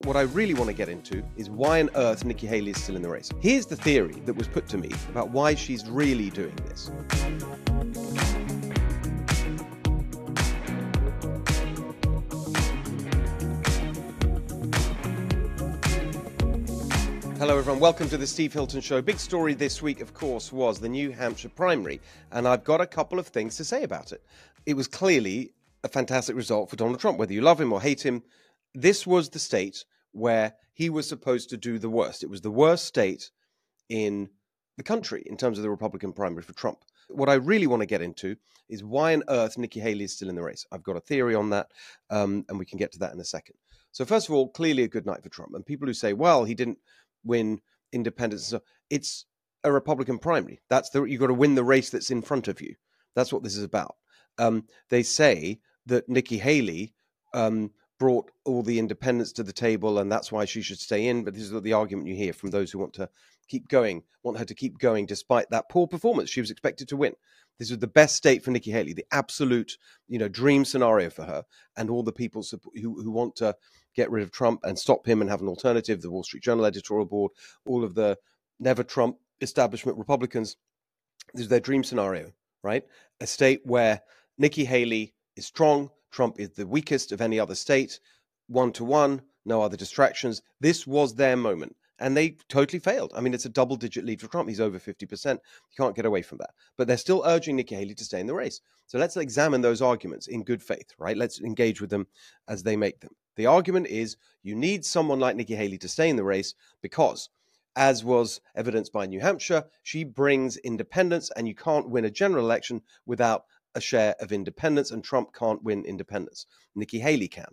what I really want to get into is why on earth Nikki Haley is still in the race. Here's the theory that was put to me about why she's really doing this. Hello everyone, welcome to the Steve Hilton Show. Big story this week, of course, was the New Hampshire primary, and I've got a couple of things to say about it. It was clearly a fantastic result for Donald Trump, whether you love him or hate him. This was the state where he was supposed to do the worst. It was the worst state in the country in terms of the Republican primary for Trump. What I really want to get into is why on earth Nikki Haley is still in the race. I've got a theory on that, and we can get to that in a second. So first of all, clearly a good night for Trump. And people who say, well, he didn't win independence, so it's a Republican primary. You've got to win the race that's in front of you. That's what this is about. They say that Nikki Haley brought all the independents to the table, and that's why she should stay in. But this is the argument you hear from those who want her to keep going despite that poor performance. She was expected to win. This was the best state for Nikki Haley, the absolute, dream scenario for her, and all the people who want to get rid of Trump and stop him and have an alternative. The Wall Street Journal editorial board, all of the never Trump establishment Republicans. This is their dream scenario, right? A state where Nikki Haley is strong, Trump is the weakest of any other state, 1-to-1, no other distractions. This was their moment. And they totally failed. I mean, it's a double-digit lead for Trump. He's over 50%. You can't get away from that. But they're still urging Nikki Haley to stay in the race. So let's examine those arguments in good faith, right? Let's engage with them as they make them. The argument is you need someone like Nikki Haley to stay in the race because, as was evidenced by New Hampshire, she brings independence, and you can't win a general election without a share of independence, and Trump can't win independence. Nikki Haley can.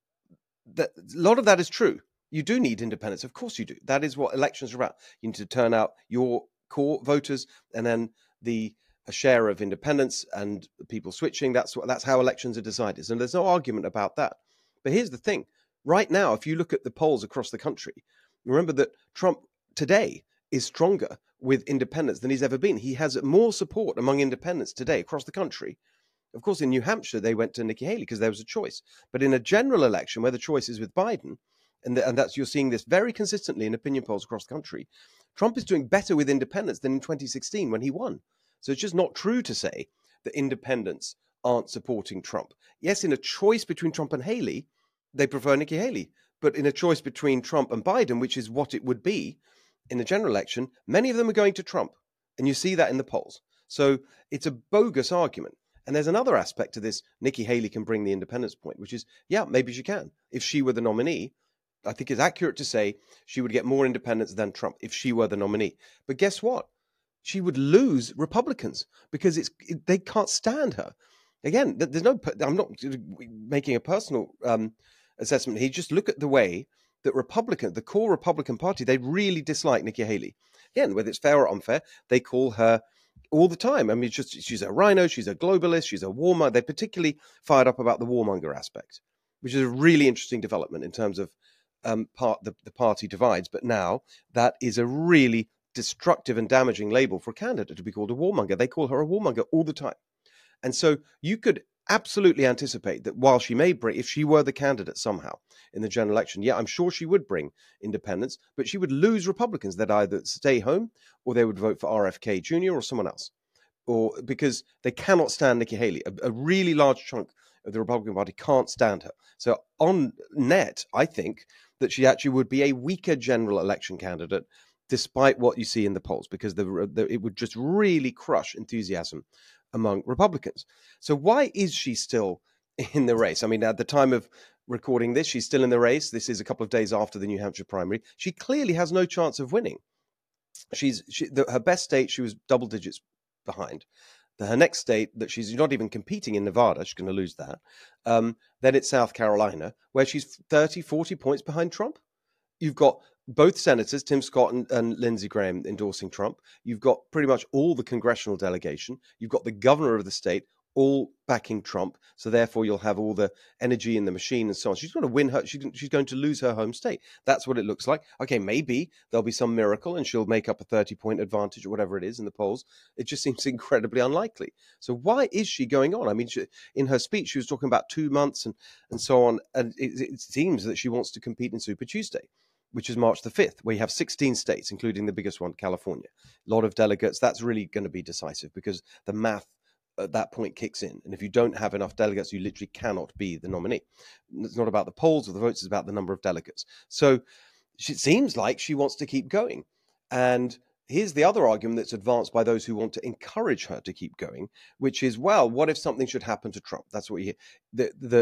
A lot of that is true. You do need independence. Of course you do. That is what elections are about. You need to turn out your core voters and then a share of independence and people switching. That's how elections are decided. And there's no argument about that. But here's the thing. Right now, if you look at the polls across the country, remember that Trump today is stronger with independents than he's ever been. He has more support among independents today across the country. Of course, in New Hampshire, they went to Nikki Haley because there was a choice. But in a general election where the choice is with Biden, and that's you're seeing this very consistently in opinion polls across the country, Trump is doing better with independents than in 2016 when he won. So it's just not true to say that independents aren't supporting Trump. Yes, in a choice between Trump and Haley, they prefer Nikki Haley. But in a choice between Trump and Biden, which is what it would be in the general election, many of them are going to Trump. And you see that in the polls. So it's a bogus argument. And there's another aspect to this Nikki Haley can bring the independence point, which is, yeah, maybe she can. If she were the nominee, I think it's accurate to say she would get more independents than Trump if she were the nominee. But guess what? She would lose Republicans because they can't stand her. Again, I'm not making a personal assessment here. Just look at the way that the core Republican Party, they really dislike Nikki Haley. Again, whether it's fair or unfair, they call her all the time. I mean, she's a rhino, she's a globalist, she's a warmonger. They're particularly fired up about the warmonger aspect, which is a really interesting development in terms of the party divides. But now that is a really destructive and damaging label for a candidate to be called a warmonger. They call her a warmonger all the time. And so you could absolutely anticipate that while she may bring, if she were the candidate somehow in the general election, yeah, I'm sure she would bring independents, but she would lose Republicans that either stay home or they would vote for RFK Jr. or someone else, or because they cannot stand Nikki Haley. A really large chunk of the Republican Party can't stand her. So on net, I think that she actually would be a weaker general election candidate, despite what you see in the polls, because it would just really crush enthusiasm among Republicans. So why is she still in the race? I mean, at the time of recording this, she's still in the race. This is a couple of days after the New Hampshire primary. She clearly has no chance of winning. Her best state, she was double digits behind. Her next state that she's not even competing in, Nevada, she's going to lose that. Then it's South Carolina, where she's 30, 40 points behind Trump. You've got both senators, Tim Scott and Lindsey Graham, endorsing Trump. You've got pretty much all the congressional delegation. You've got the governor of the state all backing Trump. So therefore, you'll have all the energy in the machine and so on. She's going to win her. She's going to lose her home state. That's what it looks like. Okay, maybe there'll be some miracle and she'll make up a 30-point advantage or whatever it is in the polls. It just seems incredibly unlikely. So why is she going on? I mean, in her speech, she was talking about 2 months and so on. And it seems that she wants to compete in Super Tuesday, which is March the 5th, where you have 16 states, including the biggest one, California. A lot of delegates. That's really going to be decisive because the math at that point kicks in. And if you don't have enough delegates, you literally cannot be the nominee. It's not about the polls or the votes, it's about the number of delegates. So it seems like she wants to keep going. And here's the other argument that's advanced by those who want to encourage her to keep going, which is, well, what if something should happen to Trump? That's what you hear.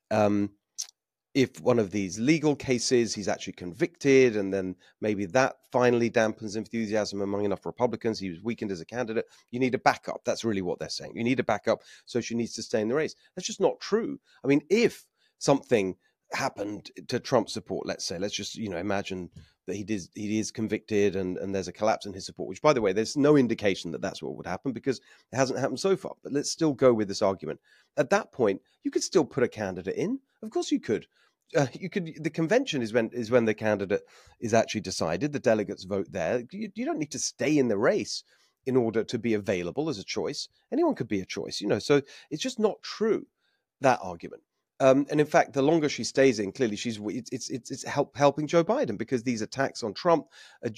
If one of these legal cases, he's actually convicted, and then maybe that finally dampens enthusiasm among enough Republicans. He was weakened as a candidate. You need a backup. That's really what they're saying. You need a backup, so she needs to stay in the race. That's just not true. I mean, if something happened to Trump's support, let's say, let's just imagine that he is convicted and there's a collapse in his support, which, by the way, there's no indication that that's what would happen because it hasn't happened so far. But let's still go with this argument. At that point, you could still put a candidate in. Of course you could. The convention is when the candidate is actually decided. The delegates vote there. You don't need to stay in the race in order to be available as a choice. Anyone could be a choice, So it's just not true, that argument. And in fact, the longer she stays in, clearly it's helping Joe Biden because these attacks on Trump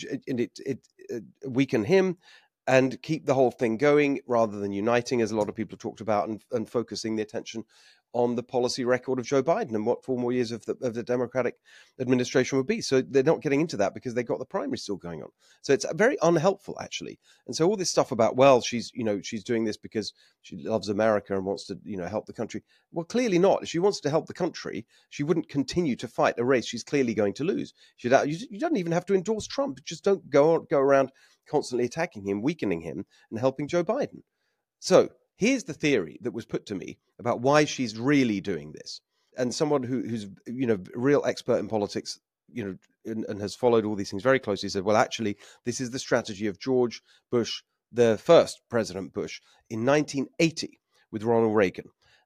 it weaken him and keep the whole thing going rather than uniting, as a lot of people talked about, and focusing the attention on the policy record of Joe Biden and what 4 more years of the Democratic administration would be. So they're not getting into that because they've got the primary still going on. So it's very unhelpful, actually. And so all this stuff about, well, she's doing this because she loves America and wants to, help the country. Well, clearly not. If she wants to help the country, she wouldn't continue to fight a race she's clearly going to lose. You don't even have to endorse Trump. Just don't go around constantly attacking him, weakening him, and helping Joe Biden. So here's the theory that was put to me about why she's really doing this. And someone who's real expert in politics, and has followed all these things very closely said, well, actually, this is the strategy of George Bush, the first President Bush, in 1980 with Ronald Reagan.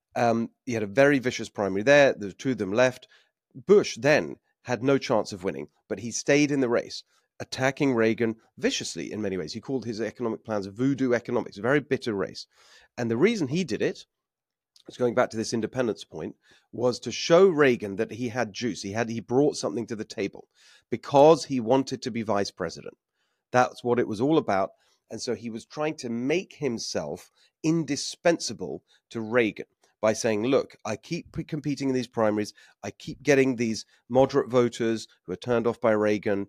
He had a very vicious primary there. There were 2 of them left. Bush then had no chance of winning, but he stayed in the race, attacking Reagan viciously in many ways. He called his economic plans voodoo economics, a very bitter race. And the reason he did it, it's going back to this independence point, was to show Reagan that he had juice. He brought something to the table because he wanted to be vice president. That's what it was all about. And so he was trying to make himself indispensable to Reagan by saying, look, I keep competing in these primaries. I keep getting these moderate voters who are turned off by Reagan,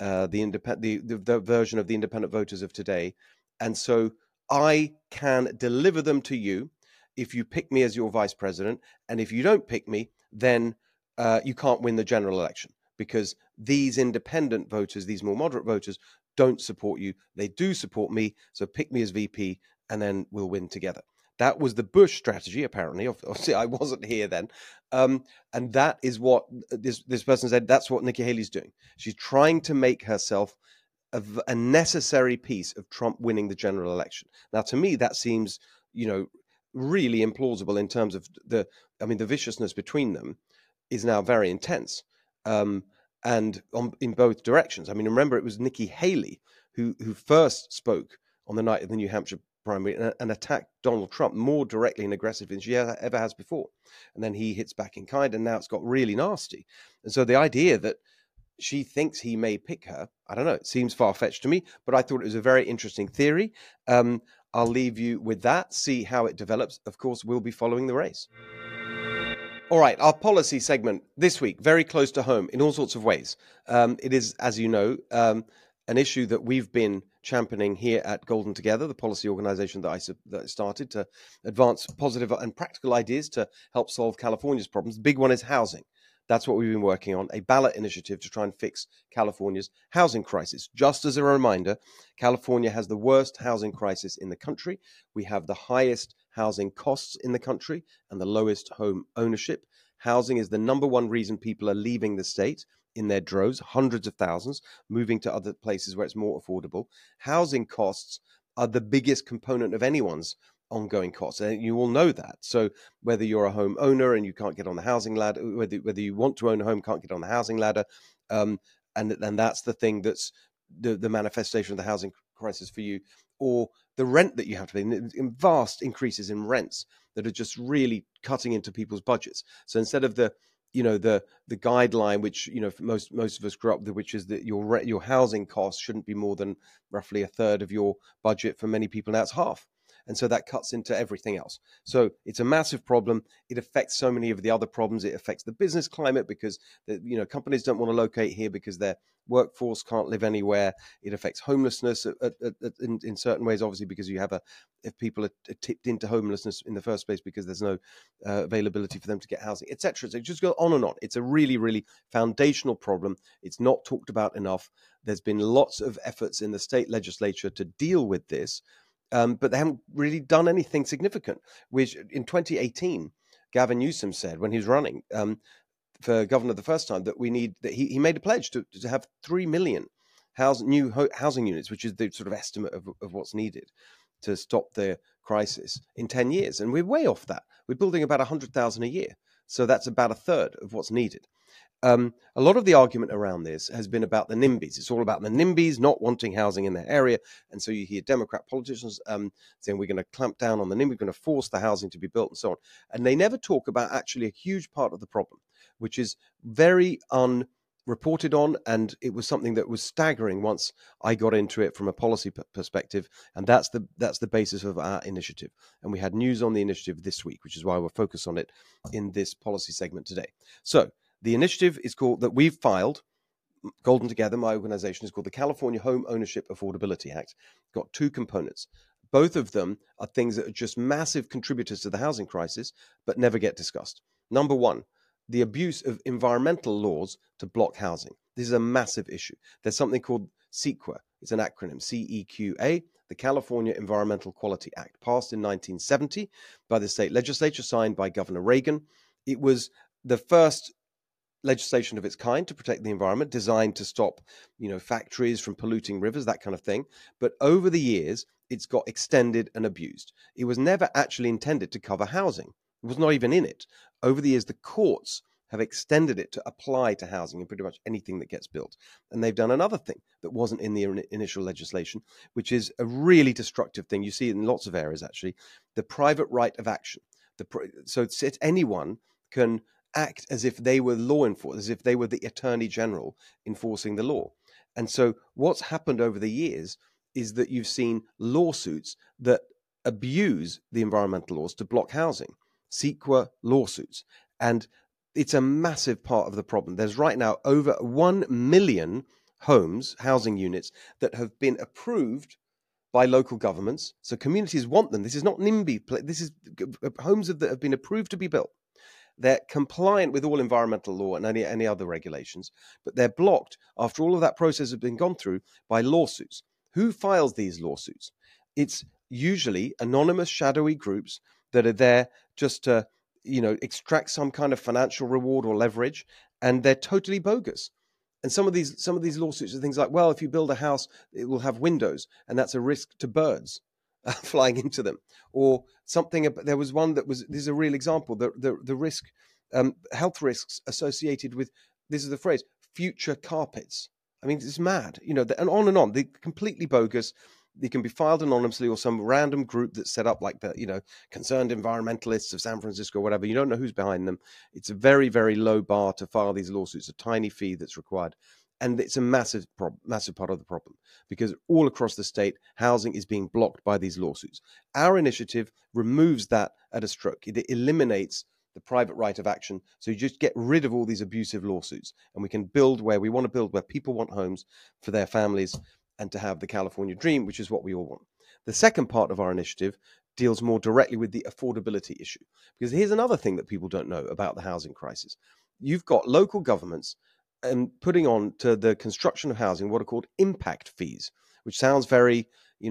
the version of the independent voters of today. And so I can deliver them to you if you pick me as your vice president. And if you don't pick me, then you can't win the general election because these independent voters, these more moderate voters, don't support you. They do support me. So pick me as VP and then we'll win together. That was the Bush strategy, apparently. Obviously, I wasn't here then. And that is what this person said. That's what Nikki Haley's doing. She's trying to make herself a necessary piece of Trump winning the general election. Now, to me, that seems, really implausible in terms of the viciousness between them is now very intense. And in both directions. I mean, remember, it was Nikki Haley who first spoke on the night of the New Hampshire primary and attacked Donald Trump more directly and aggressively than she ever has before. And then he hits back in kind, and now it's got really nasty. And so the idea that she thinks he may pick her, I don't know, it seems far-fetched to me, but I thought it was a very interesting theory. I'll leave you with that, see how it develops. Of course, we'll be following the race. All right, our policy segment this week, very close to home in all sorts of ways. It is, as you know, an issue that we've been championing here at Golden Together, the policy organization that I started to advance positive and practical ideas to help solve California's problems. The big one is housing. That's what we've been working on, a ballot initiative to try and fix California's housing crisis. Just as a reminder, California has the worst housing crisis in the country. We have the highest housing costs in the country and the lowest home ownership. Housing is the number one reason people are leaving the state in their droves, hundreds of thousands, moving to other places where it's more affordable. Housing costs are the biggest component of anyone's ongoing costs. And you all know that. So whether you're a home owner and you can't get on the housing ladder, whether you want to own a home, can't get on the housing ladder, and that's the thing that's the manifestation of the housing crisis for you, or the rent that you have to pay, in vast increases in rents that are just really cutting into people's budgets. So instead of the guideline, which most of us grew up with, which is that your housing costs shouldn't be more than roughly a third of your budget, for many people now it's half. And so that cuts into everything else. So it's a massive problem. It affects so many of the other problems. It affects the business climate because companies don't want to locate here because their workforce can't live anywhere. It affects homelessness in certain ways, obviously, because if people are tipped into homelessness in the first place because there's no availability for them to get housing, etc. So it just goes on and on. It's a really, really foundational problem. It's not talked about enough. There's been lots of efforts in the state legislature to deal with this. But they haven't really done anything significant, which in 2018, Gavin Newsom said when he was running for governor the first time that he made a pledge to have 3 million new housing units, which is the sort of estimate of what's needed to stop the crisis in 10 years. And we're way off that. We're building about 100,000 a year. So that's about a third of what's needed. A lot of the argument around this has been about the NIMBYs. It's all about the NIMBYs not wanting housing in their area. And so you hear Democrat politicians saying we're going to clamp down on the NIMBY, we're going to force the housing to be built and so on. And they never talk about actually a huge part of the problem, which is very unreported on. And it was something that was staggering once I got into it from a policy perspective. And that's the basis of our initiative. And we had news on the initiative this week, which is why we're focused on it in this policy segment today. So the initiative is called, that we've filed, Golden Together, my organization, is called the California Home Ownership Affordability Act. Got two components. Both of them are things that are just massive contributors to the housing crisis, but never get discussed. Number one, the abuse of environmental laws to block housing. This is a massive issue. There's something called CEQA. It's an acronym, CEQA, the California Environmental Quality Act, passed in 1970 by the state legislature, signed by Governor Reagan. It was the first legislation of its kind to protect the environment, designed to stop, factories from polluting rivers, that kind of thing. But over the years, it's got extended and abused. It was never actually intended to cover housing. It was not even in it. Over the years, the courts have extended it to apply to housing in pretty much anything that gets built. And they've done another thing that wasn't in the initial legislation, which is a really destructive thing. You see it in lots of areas, actually, the private right of action. So anyone can act as if they were law enforcement, as if they were the attorney general enforcing the law. And so what's happened over the years is that you've seen lawsuits that abuse the environmental laws to block housing, CEQA lawsuits. And it's a massive part of the problem. There's right now over 1 million housing units that have been approved by local governments. So communities want them. This is not NIMBY. This is homes that have been approved to be built. They're compliant with all environmental law and any other regulations, but they're blocked after all of that process has been gone through by lawsuits. Who files these lawsuits? It's usually anonymous, shadowy groups that are there just to, extract some kind of financial reward or leverage, and they're totally bogus. And some of these lawsuits are things like, well, if you build a house, it will have windows, and that's a risk to birds flying into them, or something. There was one that was, this is a real example, the risk, health risks associated with, this is the phrase, future carpets. I mean, it's mad, and on. They're completely bogus. They can be filed anonymously, or some random group that's set up like the, Concerned Environmentalists of San Francisco, whatever. You don't know who's behind them. It's a very, very low bar to file these lawsuits, a tiny fee that's required. And it's a massive part of the problem, because all across the state, housing is being blocked by these lawsuits. Our initiative removes that at a stroke. It eliminates the private right of action. So you just get rid of all these abusive lawsuits, and we can build where we want to build, where people want homes for their families and to have the California dream, which is what we all want. The second part of our initiative deals more directly with the affordability issue, because here's another thing that people don't know about the housing crisis. You've got local governments putting on to the construction of housing what are called impact fees, which sounds very,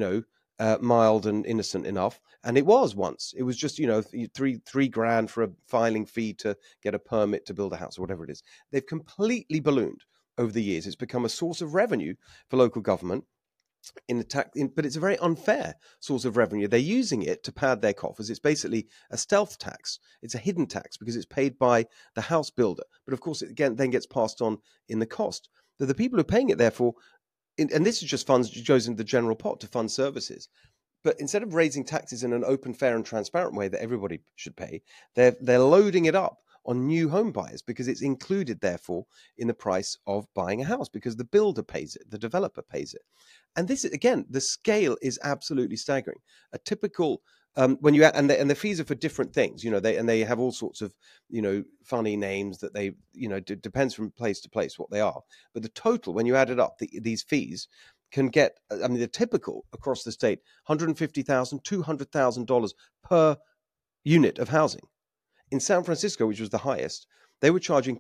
mild and innocent enough. And it was once. It was just, $3,000 for a filing fee to get a permit to build a house or whatever it is. They've completely ballooned over the years. It's become a source of revenue for local government. in the tax, but it's a very unfair source of revenue. They're using it to pad their coffers. It's basically a stealth tax. It's a hidden tax because it's paid by the house builder. But of course, it again then gets passed on in the cost. The people who are paying it, therefore, and this is just funds that goes into the general pot to fund services. But instead of raising taxes in an open, fair, and transparent way that everybody should pay, they're loading it up on new home buyers because it's included, therefore, in the price of buying a house because the builder pays it, the developer pays it. And this, again, the scale is absolutely staggering. A typical when you add, and the fees are for different things, they have all sorts of funny names that they depends from place to place what they are. But the total, when you add it up, these fees can get, the typical across the state, $150,000, $200,000 per unit of housing. In San Francisco, which was the highest, they were charging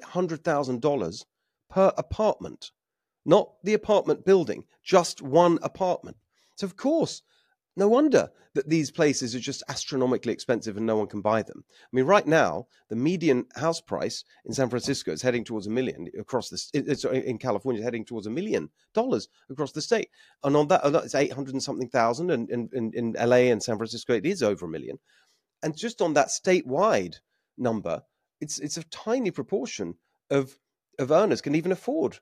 $300,000 per apartment. Not the apartment building, just one apartment. So, of course, no wonder that these places are just astronomically expensive and no one can buy them. I mean, right now, the median house price in San Francisco is heading towards $1 million across in California, heading towards $1 million across the state. And on that, it's 800 and something thousand. And in LA and San Francisco, it is over $1 million. And just on that statewide number, it's a tiny proportion of earners can even afford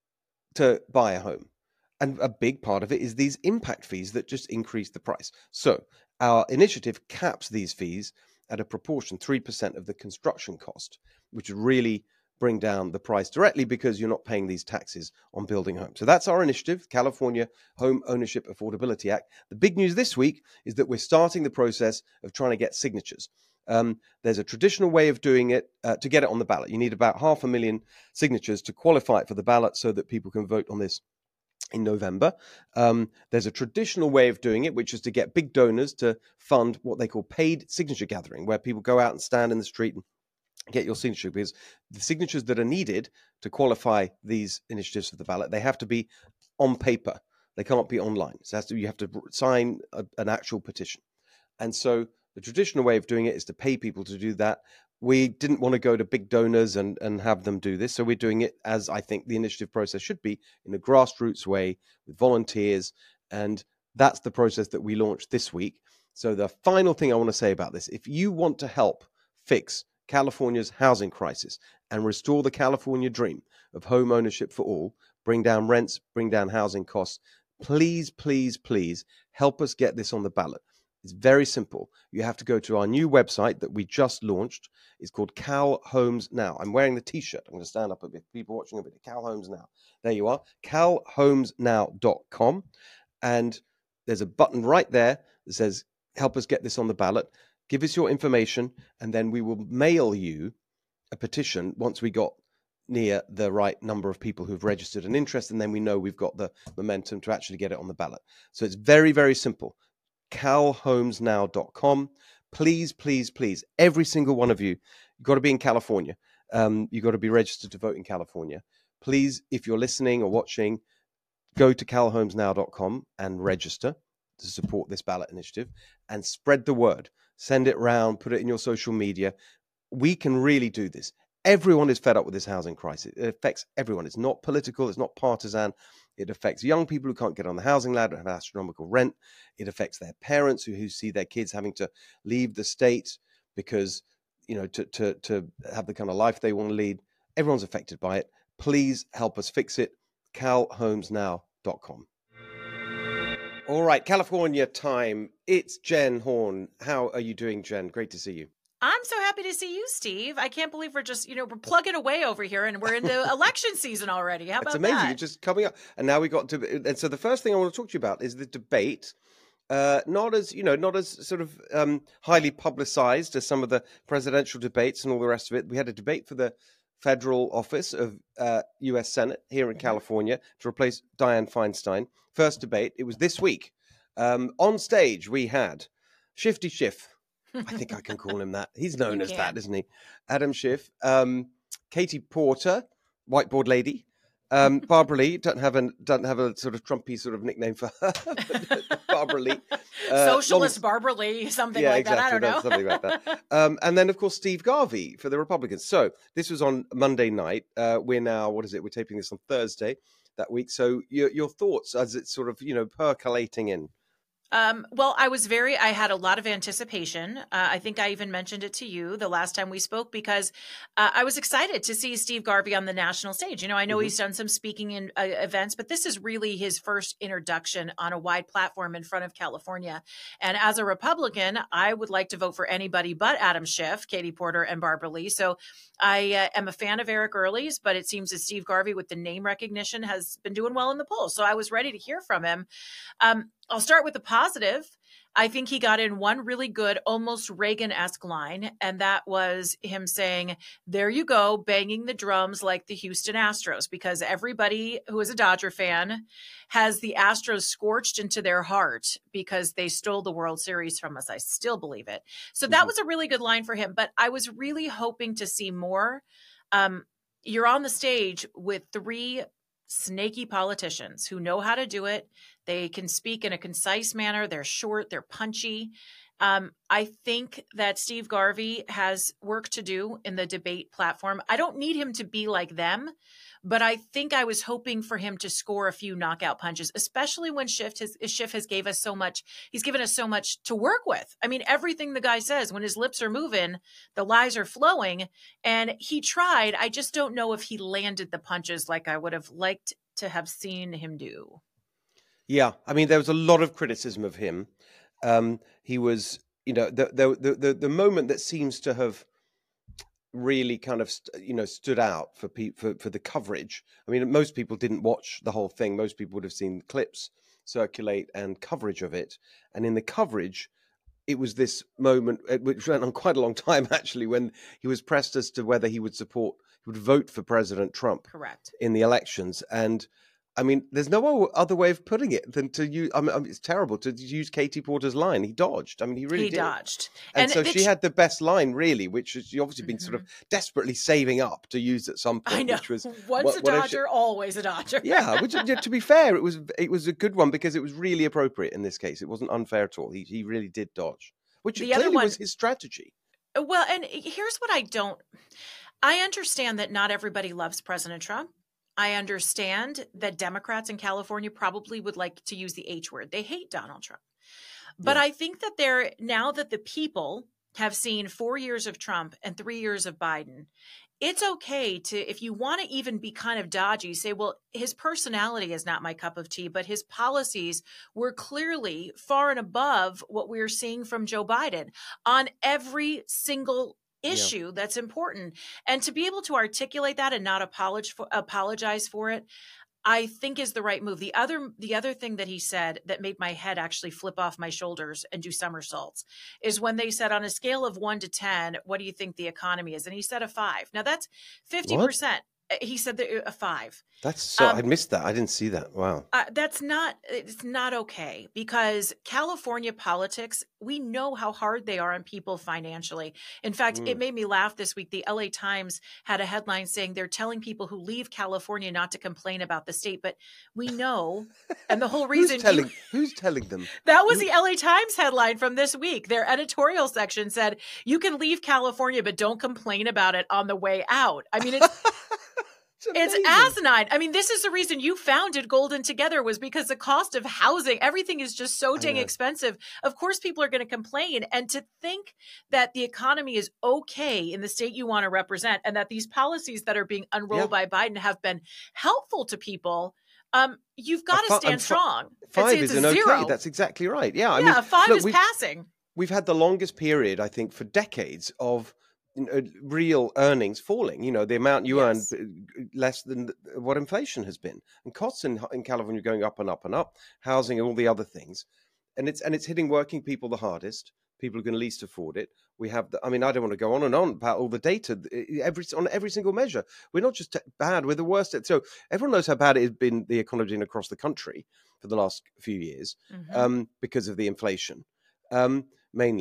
to buy a home. And a big part of it is these impact fees that just increase the price. So our initiative caps these fees at a proportion, 3% of the construction cost, which would really bring down the price directly because you're not paying these taxes on building homes. So that's our initiative, California Home Ownership Affordability Act. The big news this week is that we're starting the process of trying to get signatures. There's a traditional way of doing it to get it on the ballot. You need about 500,000 signatures to qualify it for the ballot so that people can vote on this in November. There's a traditional way of doing it, which is to get big donors to fund what they call paid signature gathering, where people go out and stand in the street and get your signature, because the signatures that are needed to qualify these initiatives for the ballot, they have to be on paper. They can't be online. So you have to sign an actual petition. And so the traditional way of doing it is to pay people to do that. We didn't want to go to big donors and have them do this. So we're doing it as I think the initiative process should be, in a grassroots way with volunteers. And that's the process that we launched this week. So the final thing I want to say about this, if you want to help fix California's housing crisis and restore the California dream of home ownership for all, bring down rents, bring down housing costs, please, please, please help us get this on the ballot. It's very simple. You have to go to our new website that we just launched. It's called Cal Homes Now. I'm wearing the t-shirt. I'm going to stand up a bit. People watching a bit. Cal Homes Now. There you are. calhomesnow.com. And there's a button right there that says, help us get this on the ballot. Give us your information, and then we will mail you a petition once we got near the right number of people who've registered an interest, and then we know we've got the momentum to actually get it on the ballot. So it's very, very simple. calhomesnow.com. Please, please, please, every single one of you, you've got to be in California. You've got to be registered to vote in California. Please, if you're listening or watching, go to calhomesnow.com and register to support this ballot initiative and spread the word. Send it around, put it in your social media. We can really do this. Everyone is fed up with this housing crisis. It affects everyone. It's not political. It's not partisan. It affects young people who can't get on the housing ladder, have astronomical rent. It affects their parents who see their kids having to leave the state because, to have the kind of life they want to lead. Everyone's affected by it. Please help us fix it. calhomesnow.com. All right, California time. It's Jen Horn. How are you doing, Jen? Great to see you. I'm so happy to see you, Steve. I can't believe we're just, we're plugging away over here and we're into election season already. How about that? It's amazing. You're just coming up. And now we got to, and so the first thing I want to talk to you about is the debate. Not as sort of highly publicized as some of the presidential debates and all the rest of it. We had a debate for the federal office of U.S. Senate here in California to replace Dianne Feinstein. First debate. It was this week. On stage, we had Shifty Schiff. I think I can call him that. He's known as that, isn't he? Adam Schiff, Katie Porter, whiteboard lady, Barbara Lee doesn't have a sort of Trumpy sort of nickname for her. Barbara Lee, Socialist Barbara Lee, something like that. I don't know. Something like that. And then, of course, Steve Garvey for the Republicans. So this was on Monday night. We're now, what is it? We're taping this on Thursday that week. So your thoughts as it's sort of, percolating in. Well, I had a lot of anticipation. I think I even mentioned it to you the last time we spoke because I was excited to see Steve Garvey on the national stage. I know he's done some speaking in events, but this is really his first introduction on a wide platform in front of California. And as a Republican, I would like to vote for anybody but Adam Schiff, Katie Porter, and Barbara Lee. So I am a fan of Eric Early's, but it seems that Steve Garvey with the name recognition has been doing well in the polls. So I was ready to hear from him. I'll start with the positive. I think he got in one really good, almost Reagan-esque line, and that was him saying, there you go, banging the drums like the Houston Astros, because everybody who is a Dodger fan has the Astros scorched into their heart because they stole the World Series from us. I still believe it. So that was a really good line for him, but I was really hoping to see more. You're on the stage with three snaky politicians who know how to do it. They can speak in a concise manner. They're short, they're punchy. I think that Steve Garvey has work to do in the debate platform. I don't need him to be like them, but I think I was hoping for him to score a few knockout punches, especially when Schiff has gave us so much. He's given us so much to work with. I mean, everything the guy says, when his lips are moving, the lies are flowing, and he tried. I just don't know if he landed the punches like I would have liked to have seen him do. Yeah, I mean, there was a lot of criticism of him. He was, the moment that seems to have really kind of, stood out for the coverage. I mean, most people didn't watch the whole thing. Most people would have seen clips circulate and coverage of it. And in the coverage, it was this moment, which went on quite a long time, actually, when he was pressed as to whether he would vote for President Trump. Correct. In the elections. And I mean, there's no other way of putting it than to use. I mean, it's terrible to use Katie Porter's line. He dodged. I mean, he really did. He dodged. And so she had the best line, really, which has obviously been sort of desperately saving up to use at some point. I know. Which was, once a Dodger, always a Dodger. Yeah. Which, to be fair, it was a good one because it was really appropriate in this case. It wasn't unfair at all. He really did dodge, which clearly was his strategy. Well, and here's what I understand that not everybody loves President Trump. I understand that Democrats in California probably would like to use the H word. They hate Donald Trump. But I think that now that the people have seen 4 years of Trump and 3 years of Biden, it's okay to, if you want to even be kind of dodgy, say, well, his personality is not my cup of tea, but his policies were clearly far and above what we're seeing from Joe Biden on every single issue that's important. And to be able to articulate that and not apologize for it, I think is the right move. The other thing that he said that made my head actually flip off my shoulders and do somersaults is when they said, on a scale of 1 to 10, what do you think the economy is? And he said a 5. Now that's 50%. What? He said that a 5. That's so. I missed that. I didn't see that. Wow. It's not okay because California politics, we know how hard they are on people financially. In fact, it made me laugh this week. The LA Times had a headline saying they're telling people who leave California not to complain about the state, but we know. And the whole reason who's telling them? That was the LA Times headline from this week. Their editorial section said, you can leave California, but don't complain about it on the way out. I mean, it's asinine. I mean, this is the reason you founded Golden Together was because the cost of housing, everything is just so dang expensive. Of course, people are going to complain. And to think that the economy is okay in the state you want to represent and that these policies that are being unrolled by Biden have been helpful to people, you've got to stand strong. 5 is an 0. okay. That's exactly right. Yeah. I mean, 5 is passing. We've had the longest period, I think, for decades of real earnings falling. The amount you earn less than what inflation has been, and costs in California going up and up and up, housing and all the other things, and it's hitting working people the hardest. People who can least afford it. We have I don't want to go on and on about all the data on every single measure. We're not just bad; we're the worst. So everyone knows how bad it has been, the economy across the country for the last few years, because of the inflation, mainly.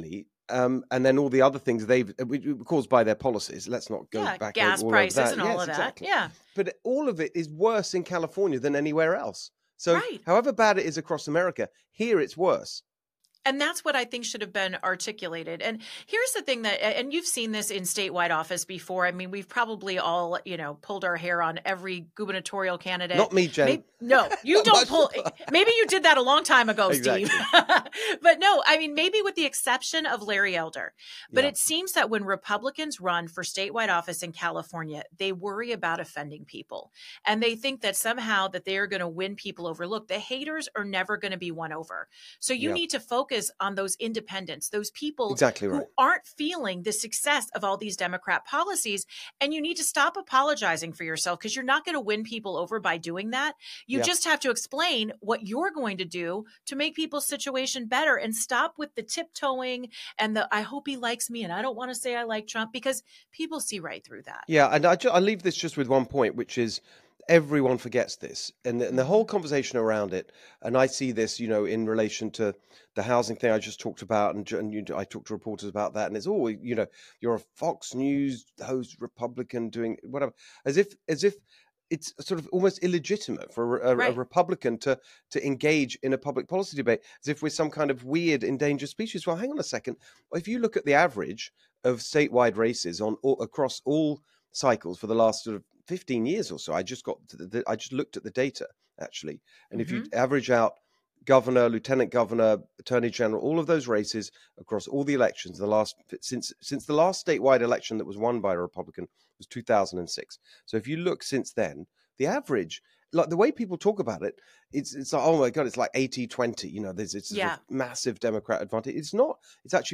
and then all the other things they've caused by their policies. Let's not go back gas all prices over that. and all of that. Exactly. Yeah, but all of it is worse in California than anywhere else. So, however bad it is across America, here it's worse. And that's what I think should have been articulated. And here's the thing and you've seen this in statewide office before. I mean, we've probably all, pulled our hair on every gubernatorial candidate. Not me, Jen. No, you don't pull. Maybe you did that a long time ago, exactly. Steve. But no, I mean, maybe with the exception of Larry Elder. But it seems that when Republicans run for statewide office in California, they worry about offending people. And they think that somehow that they are going to win people over. Look, the haters are never going to be won over. So you need to focus on those independents, those people who aren't feeling the success of all these Democrat policies. And you need to stop apologizing for yourself, because you're not going to win people over by doing that. You just have to explain what you're going to do to make people's situation better, and stop with the tiptoeing and the I hope he likes me and I don't want to say I like Trump, because people see right through that. Yeah, and I leave this just with one point, which is everyone forgets this, and the whole conversation around it. And I see this, in relation to the housing thing I just talked about, and I talked to reporters about that, and it's all, you're a Fox News host Republican doing whatever, as if it's sort of almost illegitimate for a Republican to engage in a public policy debate, as if we're some kind of weird endangered species. Well, hang on a second. If you look at the average of statewide races across all cycles for the last sort of 15 years or so, I just looked at the data actually, and if you average out governor, lieutenant governor, attorney general, all of those races across all the elections, since the last statewide election that was won by a Republican was 2006. So if you look since then, the average, like the way people talk about it, it's like, oh my God, it's like 80-20. There's it's a massive Democrat advantage. It's not. It's actually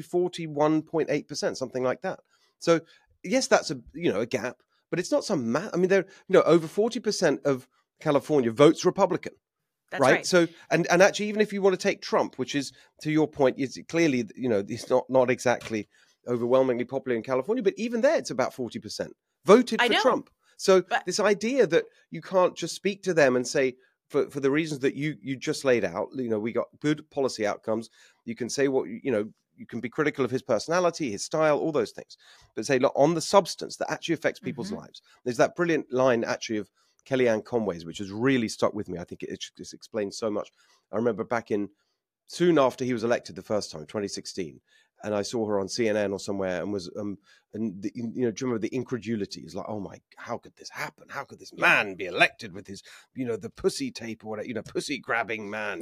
41.8%, something like that. So yes, that's a gap, but it's not some. I mean, over 40% of California votes Republican. That's right. So, and actually, even if you want to take Trump, which is, to your point, is clearly, he's not exactly overwhelmingly popular in California, but even there, it's about 40% voted for Trump. So this idea that you can't just speak to them and say, for the reasons that you just laid out, we got good policy outcomes. You can say what, you can be critical of his personality, his style, all those things, but say, look, on the substance that actually affects people's lives. There's that brilliant line actually of Kellyanne Conway's, which has really stuck with me. I think it just explains so much. I remember soon after he was elected the first time, 2016, and I saw her on CNN or somewhere, and was, do you remember the incredulity? It's like, oh my, how could this happen? How could this man be elected with his, the pussy tape or whatever, pussy grabbing man,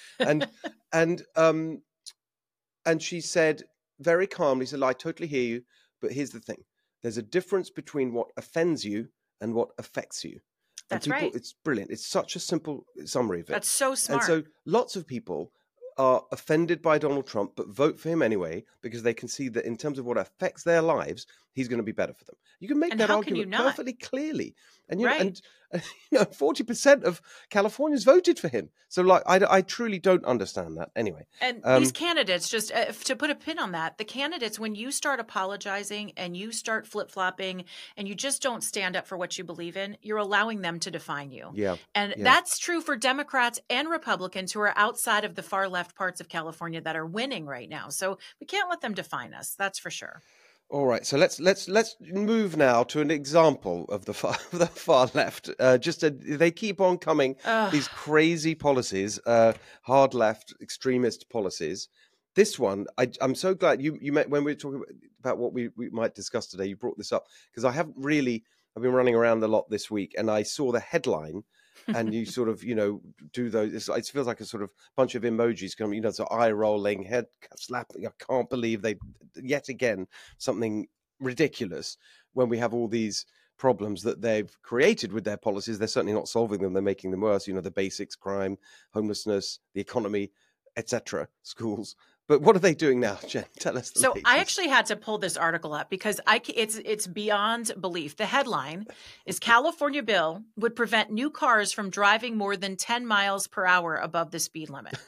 and she said very calmly, I totally hear you, but here's the thing. There's a difference between what offends you and what affects you. That's right. It's brilliant. It's such a simple summary of it. That's so smart. And so lots of people are offended by Donald Trump, but vote for him anyway, because they can see that in terms of what affects their lives, he's going to be better for them. You can make that argument perfectly clearly. And, and 40% of Californians voted for him. So I truly don't understand that anyway. And these candidates, just to put a pin on that, the candidates, when you start apologizing and you start flip-flopping and you just don't stand up for what you believe in, you're allowing them to define you. Yeah. And that's true for Democrats and Republicans who are outside of the far left parts of California that are winning right now. So we can't let them define us. That's for sure. All right, so let's move now to an example of the far left. They keep on coming, these crazy policies, hard left extremist policies. This one, I'm so glad you met when we were talking about what we might discuss today. You brought this up because I've been running around a lot this week, and I saw the headline. And you sort of, do those. It feels like a sort of bunch of emojis coming, so eye rolling, head slapping. I can't believe they, yet again, something ridiculous when we have all these problems that they've created with their policies. They're certainly not solving them. They're making them worse. The basics, crime, homelessness, the economy, etc., schools. But what are they doing now, Jen? Tell us. So I actually had to pull this article up because it's beyond belief. The headline is California bill would prevent new cars from driving more than 10 miles per hour above the speed limit.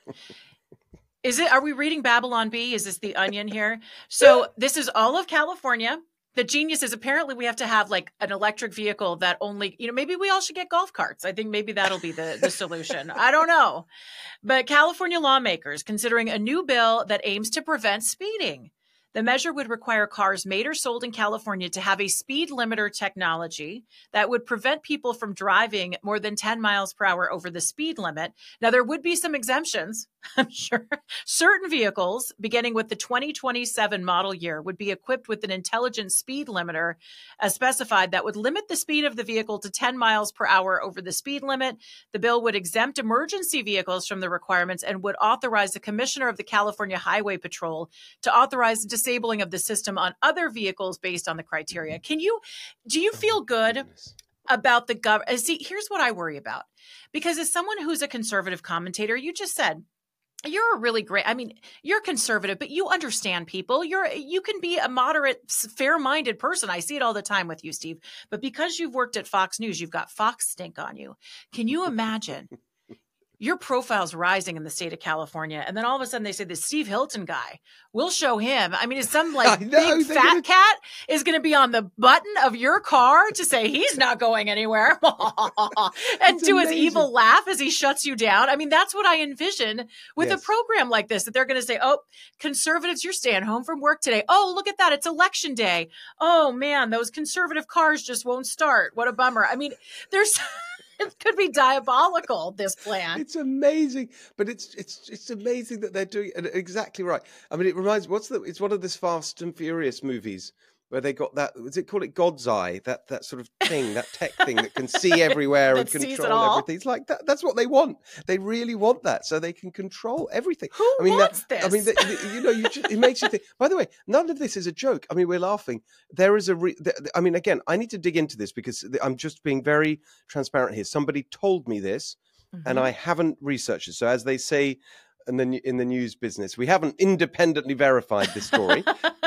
Are we reading Babylon Bee? Is this the Onion here? So this is all of California. The genius is apparently we have to have like an electric vehicle that only, maybe we all should get golf carts. I think maybe that'll be the solution. I don't know. But California lawmakers considering a new bill that aims to prevent speeding. The measure would require cars made or sold in California to have a speed limiter technology that would prevent people from driving more than 10 miles per hour over the speed limit. Now, there would be some exemptions, I'm sure. Certain vehicles, beginning with the 2027 model year, would be equipped with an intelligent speed limiter as specified that would limit the speed of the vehicle to 10 miles per hour over the speed limit. The bill would exempt emergency vehicles from the requirements and would authorize the commissioner of the California Highway Patrol to authorize the disabling of the system on other vehicles based on the criteria. Do you feel good about the government? See, here's what I worry about. Because as someone who's a conservative commentator, you just said, you're a really great, I mean, you're conservative, but you understand people. You can be a moderate, fair-minded person. I see it all the time with you, Steve. But because you've worked at Fox News, you've got Fox stink on you. Can you imagine your profile's rising in the state of California, and then all of a sudden they say the Steve Hilton guy, we'll show him. I mean, is some big fat cat is going to be on the button of your car to say he's not going anywhere and do his evil laugh as he shuts you down? I mean, that's what I envision with a program like this, that they're going to say, oh, conservatives, you're staying home from work today. Oh, look at that. It's election day. Oh man, those conservative cars just won't start. What a bummer. I mean, there's... It could be diabolical, this plan. It's amazing, but it's amazing that they're doing it exactly right. I mean, it reminds it's one of this Fast and Furious movies where they got that, call it God's eye, that sort of thing, that tech thing that can see everywhere and control everything. It's like that's what they want. They really want that, so they can control everything. Who wants this? I mean, it makes you think. By the way, none of this is a joke. I mean, we're laughing. There is I mean, again, I need to dig into this because I'm just being very transparent here. Somebody told me this, and I haven't researched it. So as they say in the news business, we haven't independently verified this story.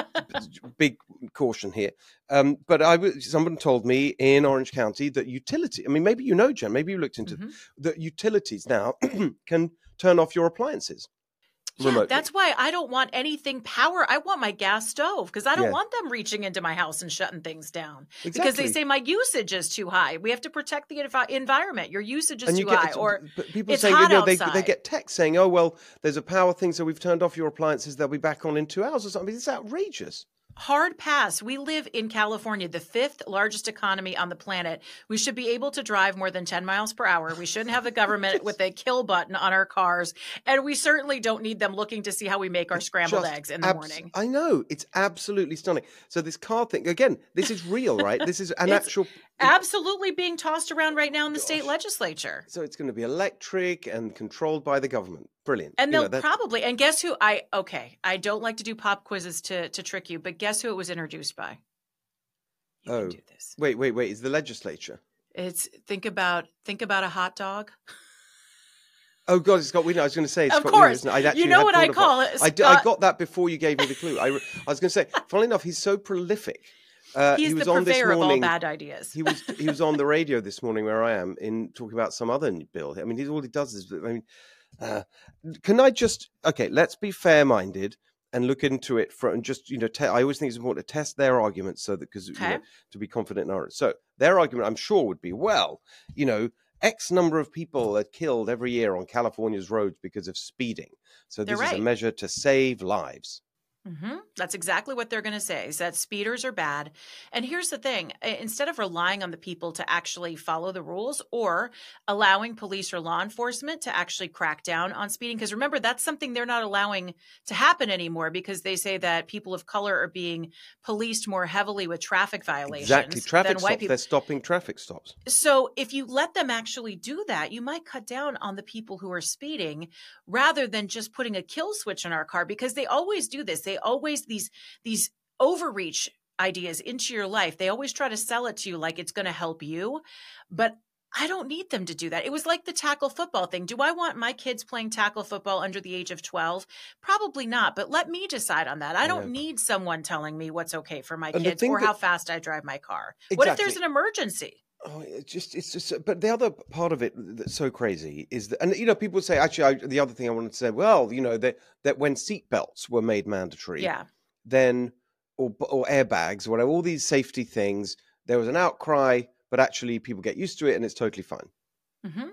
Big caution here. But someone told me in Orange County that I mean, maybe you know, Jen, maybe you looked into that utilities now can turn off your appliances. Yeah, that's why I don't want anything power. I want my gas stove because I don't want them reaching into my house and shutting things down. Exactly. Because they say my usage is too high. We have to protect the environment. Your usage is too high. Or people saying, hot outside. They get texts saying, oh, well, there's a power thing, so we've turned off your appliances. They'll be back on in 2 hours or something. It's outrageous. Hard pass. We live in California, the 5th largest economy on the planet. We should be able to drive more than 10 miles per hour. We shouldn't have the government with a kill button on our cars. And we certainly don't need them looking to see how we make our scrambled eggs in the morning. I know. It's absolutely stunning. So this car thing, again, this is real, right? This is an actual... absolutely being tossed around right now in the state legislature. So it's going to be electric and controlled by the government. Brilliant. And they'll probably, and guess who I don't like to do pop quizzes to trick you, but guess who it was introduced by? You can do this. Wait, is the legislature? It's think about a hot dog. Oh God, it's got. I was going to say, it's of got course, wiener, you know what I call it. I got that before you gave me the clue. I was going to say, funnily enough, he's so prolific. He's the purveyor of all bad ideas. He was on the radio this morning where I am in talking about some other bill. I mean, all he does is. I mean, can I just let's be fair-minded and look into it and just I always think it's important to test their arguments so that to be confident in ours. So their argument, I'm sure, would be X number of people are killed every year on California's roads because of speeding. So this is a measure to save lives. Mm-hmm. That's exactly what they're going to say, is that speeders are bad. And here's the thing. Instead of relying on the people to actually follow the rules or allowing police or law enforcement to actually crack down on speeding, because remember, that's something they're not allowing to happen anymore because they say that people of color are being policed more heavily with traffic violations. Exactly. Traffic than white stops. people. They're stopping traffic stops. So if you let them actually do that, you might cut down on the people who are speeding rather than just putting a kill switch in our car, because they always do this. They always, these overreach ideas into your life, they always try to sell it to you like it's going to help you. But I don't need them to do that. It was like the tackle football thing. Do I want my kids playing tackle football under the age of 12? Probably not, but let me decide on that. I don't need someone telling me what's okay for my kids or how fast I drive my car. Exactly. What if there's an emergency? Oh, it's just. But the other part of it that's so crazy is that, and people say, actually, the other thing I wanted to say, well, that when seatbelts were made mandatory, then or airbags, or whatever, all these safety things, there was an outcry, but actually people get used to it, and it's totally fine. Mm-hmm.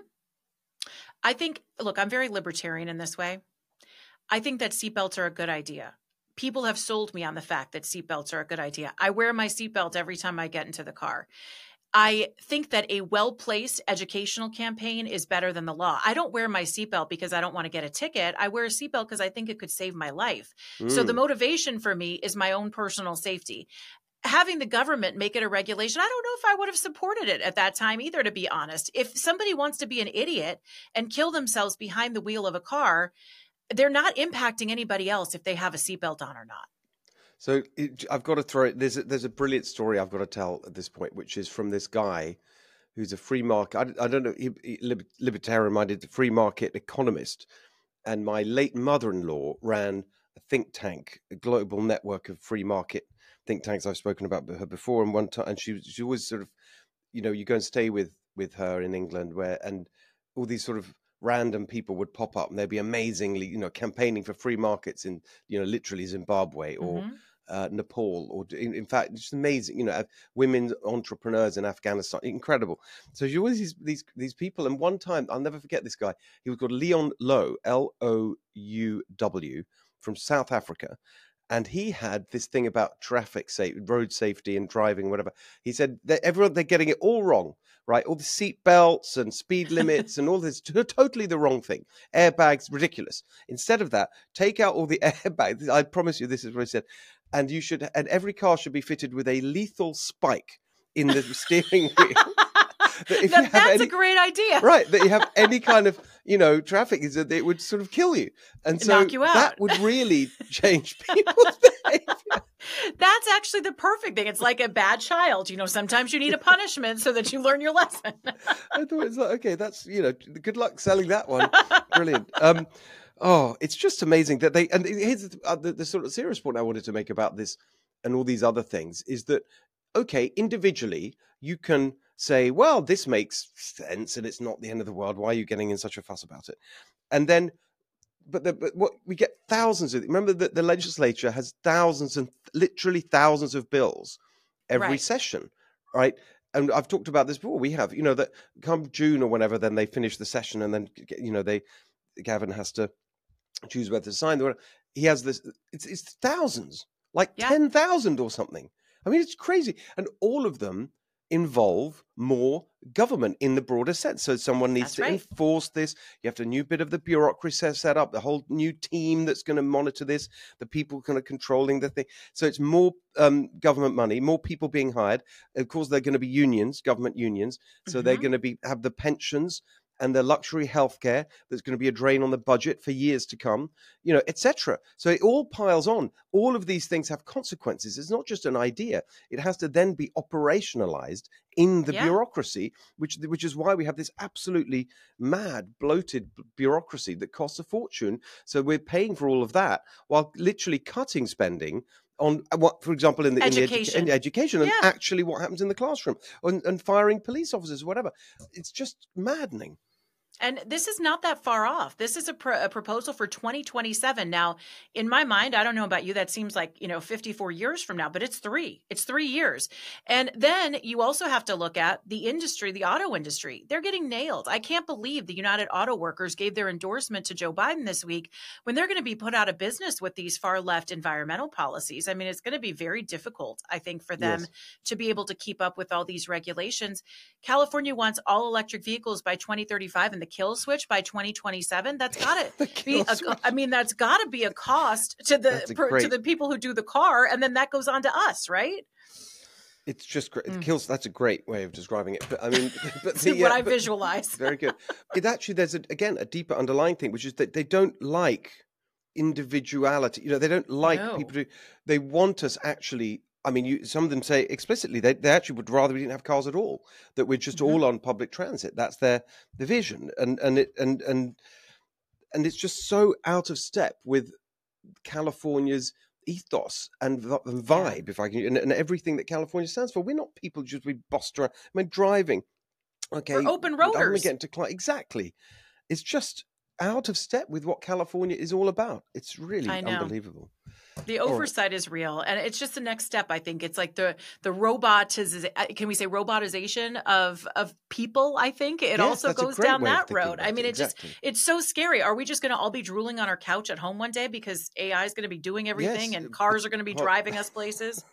I think, look, I'm very libertarian in this way. I think that seatbelts are a good idea. people have sold me on the fact that seatbelts are a good idea. I wear my seatbelt every time I get into the car. I think that a well-placed educational campaign is better than the law. I don't wear my seatbelt because I don't want to get a ticket. I wear a seatbelt because I think it could save my life. So the motivation for me is my own personal safety. Having the government make it a regulation, I don't know if I would have supported it at that time either, to be honest. If somebody wants to be an idiot and kill themselves behind the wheel of a car, they're not impacting anybody else if they have a seatbelt on or not. So I've got to throw it. There's a brilliant story I've got to tell at this point, which is from this guy who's a free market. I don't know, libertarian-minded free market economist. And my late mother-in-law ran a think tank, a global network of free market think tanks. I've spoken about her before, and one time, and she was sort of, you go and stay with her in England, and all these sort of random people would pop up, and they'd be amazingly, campaigning for free markets in, literally Zimbabwe or Nepal, or in fact, just amazing, women entrepreneurs in Afghanistan, incredible. So you always these people, and one time I'll never forget this guy. He was called Leon Louw, Louw, from South Africa. And he had this thing about road safety and driving, whatever. He said that they're getting it all wrong, right? All the seat belts and speed limits and all this, totally the wrong thing. Airbags, ridiculous. Instead of that, take out all the airbags. I promise you, this is what he said. And every car should be fitted with a lethal spike in the steering wheel. That's a great idea. Right, that you have any kind of, traffic, is that it would sort of kill you. And so knock you out. That would really change people's behavior. That's actually the perfect thing. It's like a bad child. Sometimes you need a punishment so that you learn your lesson. I thought it's like, okay, that's, good luck selling that one. Brilliant. It's just amazing that and here's the sort of serious point I wanted to make about this and all these other things is that, okay, individually, you can say, well, this makes sense and it's not the end of the world. Why are you getting in such a fuss about it? And then, but what we get thousands of, remember that the legislature has literally thousands of bills every session, right? And I've talked about this before. We have, that come June or whenever, then they finish the session and then, Gavin has to choose whether to sign. He has this, it's thousands, like 10,000 or something. I mean, it's crazy. And all of them involve more government in the broader sense. So someone needs to enforce this. You have a new bit of the bureaucracy set up, the whole new team that's going to monitor this, the people kind of controlling the thing. So it's more government money, more people being hired. Of course, they're going to be unions, government unions. So they're going to have the pensions and the luxury healthcare that's going to be a drain on the budget for years to come, etc. So it all piles on. All of these things have consequences. It's not just an idea. It has to then be operationalized in the bureaucracy, which is why we have this absolutely mad, bloated bureaucracy that costs a fortune. So we're paying for all of that while literally cutting spending on what, for example, in the education and actually what happens in the classroom and firing police officers, whatever. It's just maddening. And this is not that far off. This is a proposal for 2027. Now, in my mind, I don't know about you, that seems like, 54 years from now, but it's 3. It's 3 years. And then you also have to look at the industry, the auto industry. They're getting nailed. I can't believe the United Auto Workers gave their endorsement to Joe Biden this week when they're going to be put out of business with these far left environmental policies. I mean, it's going to be very difficult, I think, for them to be able to keep up with all these regulations. California wants all electric vehicles by 2035 and the kill switch by 2027. That's got to be that's got to be a cost to the people who do the car, and then that goes on to us, right? It's just great. That's a great way of describing it. But I mean, what I visualize. Very good. It actually, there's a deeper underlying thing, which is that they don't like individuality. They don't like people they want us actually. I mean, some of them say explicitly they actually would rather we didn't have cars at all, that we're just all on public transit. That's their vision, and it's just so out of step with California's ethos and vibe, if I can, and everything that California stands for. We're not people just we bossed around. I mean, driving. Okay, we're open roaders. Exactly. It's just out of step with what California is all about. It's really I know. unbelievable. The oversight is real, and it's just the next step. I think it's like the can we say robotization of people? I think it also goes down that road. I mean, it's so scary. Are we just going to all be drooling on our couch at home one day because AI is going to be doing everything and cars are going to be driving us places?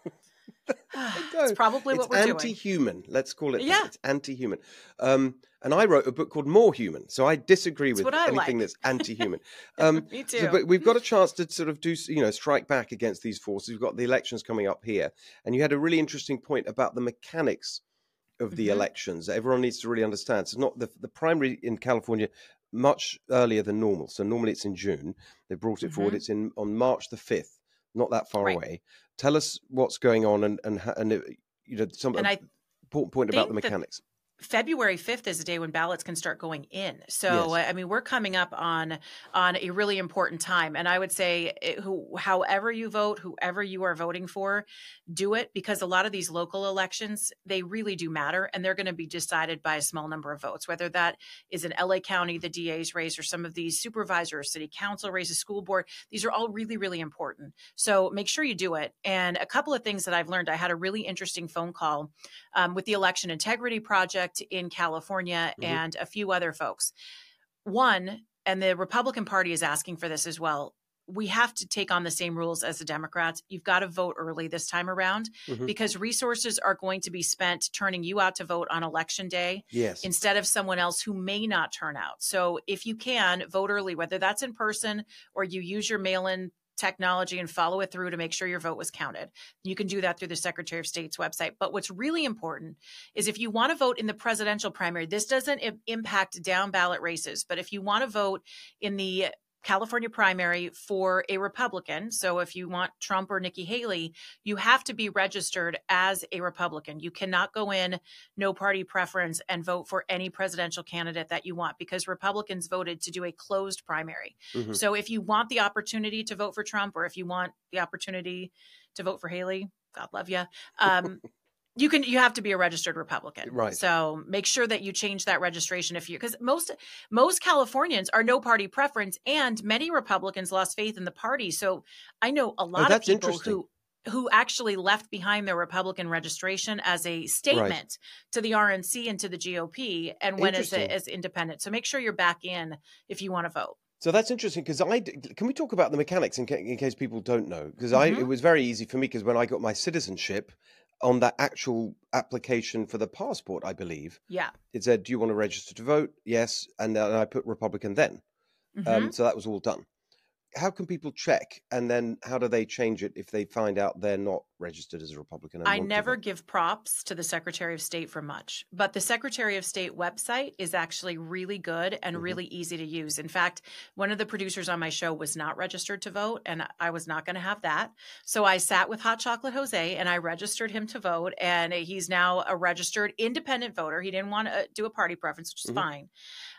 It's probably what we're doing. It's anti-human. Let's call it that. It's anti-human. And I wrote a book called More Human. So I disagree with anything that's anti-human. Me too. But we've got a chance to sort of strike back against these forces. We've got the elections coming up here. And you had a really interesting point about the mechanics of the elections that everyone needs to really understand. So not the primary in California much earlier than normal. So normally it's in June. They brought it forward. It's on March the 5th, not that far away. Tell us what's going on and some important point about the mechanics. February 5th is a day when ballots can start going in. So, I mean, we're coming up on a really important time. And I would say however you vote, whoever you are voting for, do it, because a lot of these local elections, they really do matter. And they're going to be decided by a small number of votes, whether that is in LA County, the DA's race, or some of these supervisor or city council races, school board. These are all really, really important. So make sure you do it. And a couple of things that I've learned, I had a really interesting phone call with the Election Integrity Project in California and a few other folks. One, and the Republican Party is asking for this as well, we have to take on the same rules as the Democrats. You've got to vote early this time around because resources are going to be spent turning you out to vote on election day instead of someone else who may not turn out. So if you can, vote early, whether that's in person or you use your mail-in technology and follow it through to make sure your vote was counted. You can do that through the Secretary of State's website. But what's really important is if you want to vote in the presidential primary, this doesn't impact down ballot races, but if you want to vote in the California primary for a Republican, so if you want Trump or Nikki Haley, you have to be registered as a Republican. You cannot go in, no party preference, and vote for any presidential candidate that you want because Republicans voted to do a closed primary. So if you want the opportunity to vote for Trump or if you want the opportunity to vote for Haley, God love you. You have to be a registered Republican. Right. So make sure that you change that registration because most Californians are no party preference and many Republicans lost faith in the party. So I know a lot of people who actually left behind their Republican registration as a statement to the RNC and to the GOP and went as independent. So make sure you're back in if you want to vote. So that's interesting because can we talk about the mechanics in case people don't know? Because it was very easy for me because when I got my citizenship, on that actual application for the passport, I believe. Yeah. It said, do you want to register to vote? Yes. And then I put Republican then. So that was all done. How can people check? And then how do they change it if they find out they're not registered as a Republican? I never give props to the Secretary of State for much, but the Secretary of State website is actually really good and really easy to use. In fact, one of the producers on my show was not registered to vote, and I was not going to have that. So I sat with Hot Chocolate Jose and I registered him to vote, and he's now a registered independent voter. He didn't want to do a party preference, which is fine.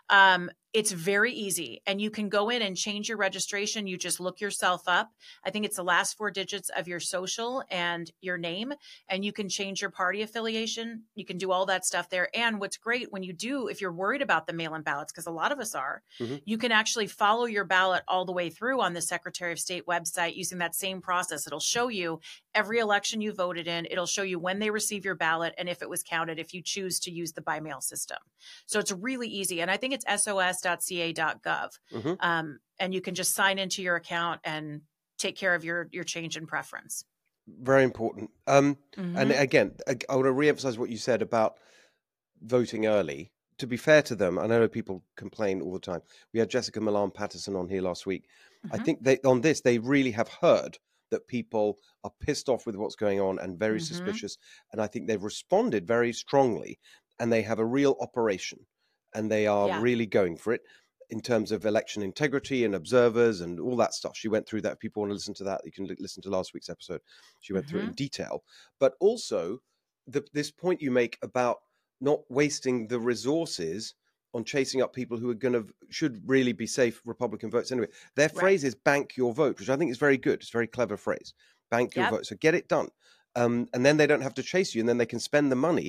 It's very easy and you can go in and change your registration. You just look yourself up. I think it's the last 4 digits of your social and your name, and you can change your party affiliation. You can do all that stuff there. And what's great when you do, if you're worried about the mail-in ballots, because a lot of us are, you can actually follow your ballot all the way through on the Secretary of State website using that same process. It'll show you every election you voted in. It'll show you when they receive your ballot and if it was counted, if you choose to use the by mail system. So it's really easy. And I think it's sos.ca.gov. And you can just sign into your account and take care of your change in preference. Very important. And again, I want to reemphasize what you said about voting early. To be fair to them, I know people complain all the time. We had Jessica Milan Patterson on here last week. I think they really have heard that people are pissed off with what's going on and very suspicious. And I think they've responded very strongly, and they have a real operation, and they are really going for it in terms of election integrity and observers and all that stuff. She went through that. If people want to listen to that, you can listen to last week's episode. She went through it in detail. But also this point you make about not wasting the resources on chasing up people who should really be safe Republican votes anyway. Their phrase is bank your vote, which I think is very good. It's a very clever phrase. Bank your vote. So get it done. And then they don't have to chase you, and then they can spend the money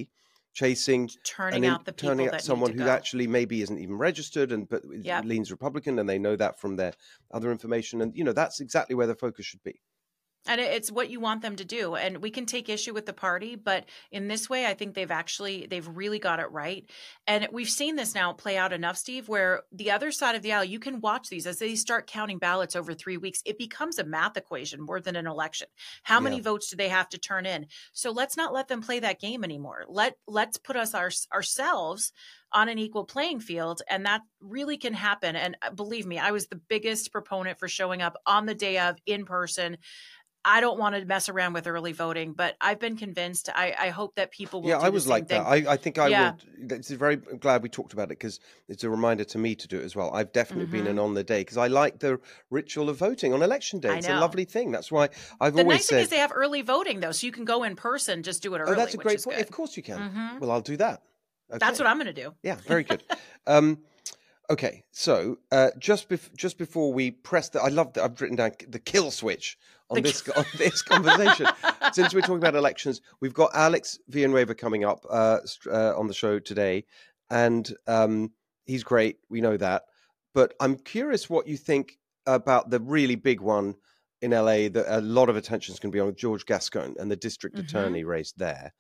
chasing turning out the people that someone need to who go. actually maybe isn't even registered but Yep. leans Republican, and they know that from their other information. And, that's exactly where the focus should be. And it's what you want them to do. And we can take issue with the party, but in this way, I think they've really got it right. And we've seen this now play out enough, Steve, where the other side of the aisle, you can watch these as they start counting ballots over 3 weeks. It becomes a math equation more than an election. How many votes do they have to turn in? So let's not let them play that game anymore. Let's put ourselves on an equal playing field, and that really can happen. And believe me, I was the biggest proponent for showing up on the day of in person. I don't want to mess around with early voting, but I've been convinced. I hope that people will do I the was same like thing. that. I think I would. It's very glad we talked about it, because it's a reminder to me to do it as well. I've definitely been an on the day, because I like the ritual of voting on election day. It's a lovely thing. That's why I've the always nice said. thing is they have early voting, though, so you can go in person, just do it early. Oh, that's a great point. Good. Of course you can. Well, I'll do that. Okay. That's what I'm going to do. Yeah, very good. Okay, so just before we press the, I love that I've written down the kill switch on this conversation. Since we're talking about elections, we've got Alex Villanueva coming up on the show today, and he's great. We know that, but I'm curious what you think about the really big one in LA that a lot of attention is going to be on, George Gascon and the district attorney race there.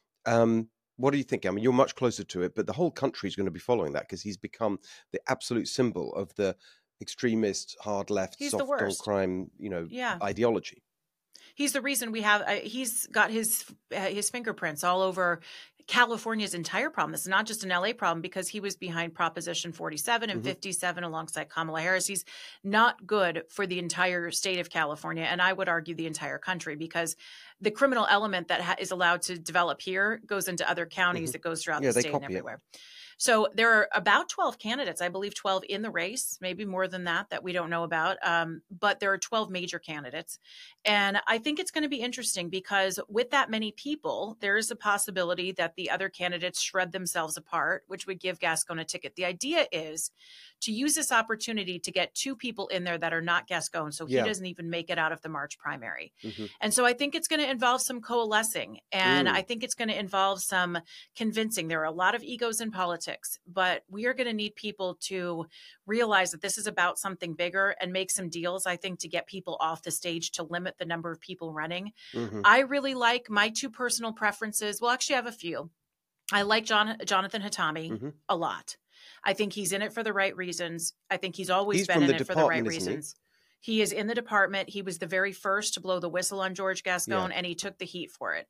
What do you think? I mean, you're much closer to it, but the whole country is going to be following that, because he's become the absolute symbol of the extremist, hard left, soft on crime, ideology. He's the reason we have. He's got his fingerprints all over California's entire problem. This is not just an LA problem, because he was behind Proposition 47 and 57 alongside Kamala Harris. He's not good for the entire state of California, and I would argue the entire country, because the criminal element that is allowed to develop here goes into other counties. It goes throughout the state and everywhere. So there are about 12 candidates, I believe 12 in the race, maybe more than that we don't know about. But there are 12 major candidates. And I think it's going to be interesting, because with that many people, there is a possibility that the other candidates shred themselves apart, which would give Gascon a ticket. The idea is to use this opportunity to get 2 people in there that are not Gascon, so he doesn't even make it out of the March primary. And so I think it's going to involve some coalescing, and I think it's going to involve some convincing. There are a lot of egos in politics, but we are going to need people to realize that this is about something bigger and make some deals, I think, to get people off the stage, to limit the number of people running. I really like my 2 personal preferences. Well, actually, I have a few. I like Jonathan Hatami a lot. I think he's in it for the right reasons. I think he's always been in it for the right reasons. He is in the department. He was the very first to blow the whistle on George Gascon, and he took the heat for it.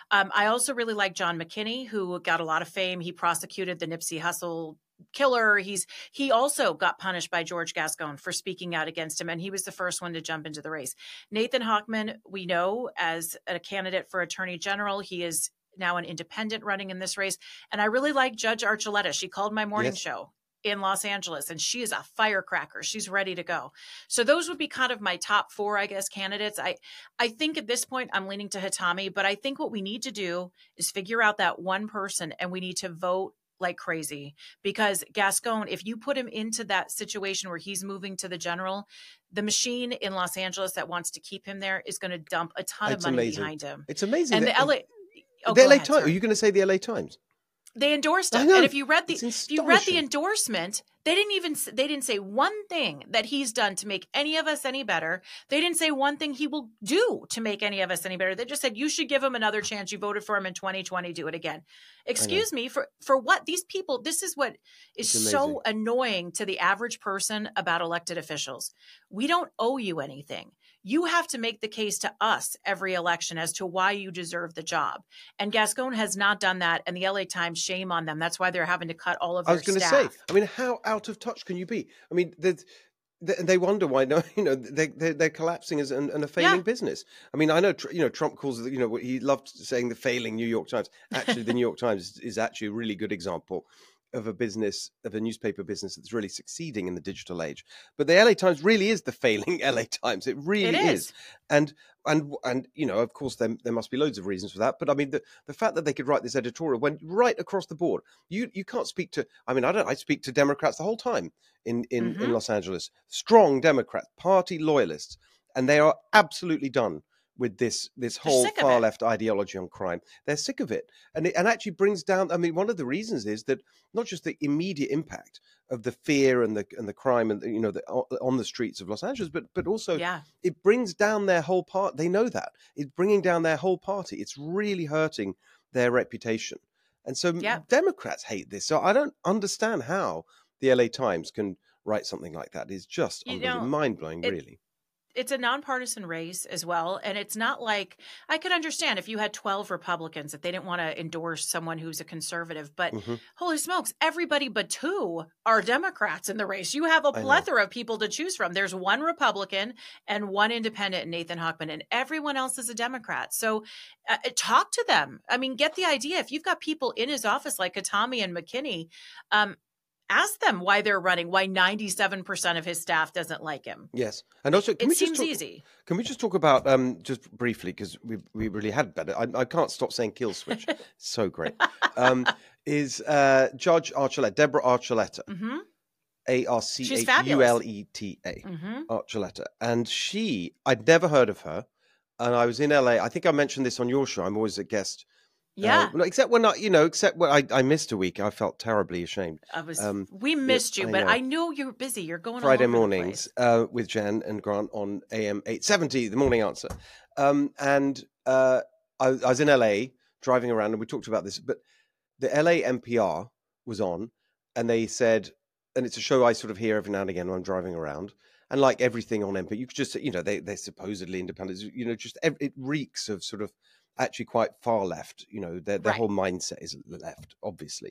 I also really like John McKinney, who got a lot of fame. He prosecuted the Nipsey Hussle killer. He also got punished by George Gascon for speaking out against him, and he was the first one to jump into the race. Nathan Hochman, we know as a candidate for Attorney General. He is now an independent running in this race. And I really like Judge Archuleta. She called my morning show in Los Angeles, and she is a firecracker. She's ready to go. So those would be kind of my top 4, I guess, candidates. I think at this point I'm leaning to Hatami, but I think what we need to do is figure out that one person, and we need to vote like crazy, because Gascon, if you put him into that situation where he's moving to the general, the machine in Los Angeles that wants to keep him there is going to dump a ton of money behind him. It's amazing. And the LA Times. Are you going to say the LA Times? They endorsed him, and if you read the endorsement, they didn't say one thing that he's done to make any of us any better. They didn't say one thing he will do to make any of us any better. They just said, you should give him another chance. You voted for him in 2020. Do it again. Excuse me, for what? These people, this is what is so annoying to the average person about elected officials. We don't owe you anything. You have to make the case to us every election as to why you deserve the job. And Gascon has not done that. And the LA Times, shame on them. That's why they're having to cut all of their staff. I was going to say, I mean, how out of touch can you be? I mean, they wonder why, they're collapsing as a failing business. I mean, I know, Trump calls it, he loved saying the failing New York Times. Actually, the New York Times is actually a really good example of a newspaper business that's really succeeding in the digital age. But the LA Times really is the failing LA Times. It really is. And of course there must be loads of reasons for that. But I mean, the fact that they could write this editorial went right across the board. You can't speak to, I speak to Democrats the whole time in Los Angeles, strong Democrats, party loyalists, and they are absolutely done with this whole far left ideology on crime. They're sick of it. And it actually brings down, I mean, one of the reasons is that not just the immediate impact of the fear and the crime and, you know, on the streets of Los Angeles, but also it brings down their whole part. They know that. It's bringing down their whole party. It's really hurting their reputation. And so Democrats hate this. So I don't understand how the LA Times can write something like that. It's just mind-blowing, really. It's a nonpartisan race as well. And it's not like, I could understand if you had 12 Republicans that they didn't want to endorse someone who's a conservative, but holy smokes, everybody but 2 are Democrats in the race. You have a plethora of people to choose from. There's 1 Republican and 1 independent, Nathan Hochman, and everyone else is a Democrat. So talk to them. I mean, get the idea. If you've got people in his office like Katami and McKinney, ask them why they're running, why 97% of his staff doesn't like him. Yes. And also, it seems easy. Can we just talk about, just briefly, because we really had better, I can't stop saying kill switch. So great. Is Judge Archuleta, Deborah Archuleta. Archuleta. Archuleta. And I'd never heard of her. And I was in LA. I think I mentioned this on your show. I'm always a guest. Except when I missed a week. I felt terribly ashamed. We missed you, but I know you're busy. You're going Friday mornings with Jen and Grant on AM 870, The Morning Answer. And I was in LA driving around, and we talked about this. But the LA NPR was on, and they said, and it's a show I sort of hear every now and again when I'm driving around. And like everything on NPR, you could just, you know, they're supposedly independent. You know, just it reeks of sort of actually quite far left. You know, their whole mindset is left, obviously.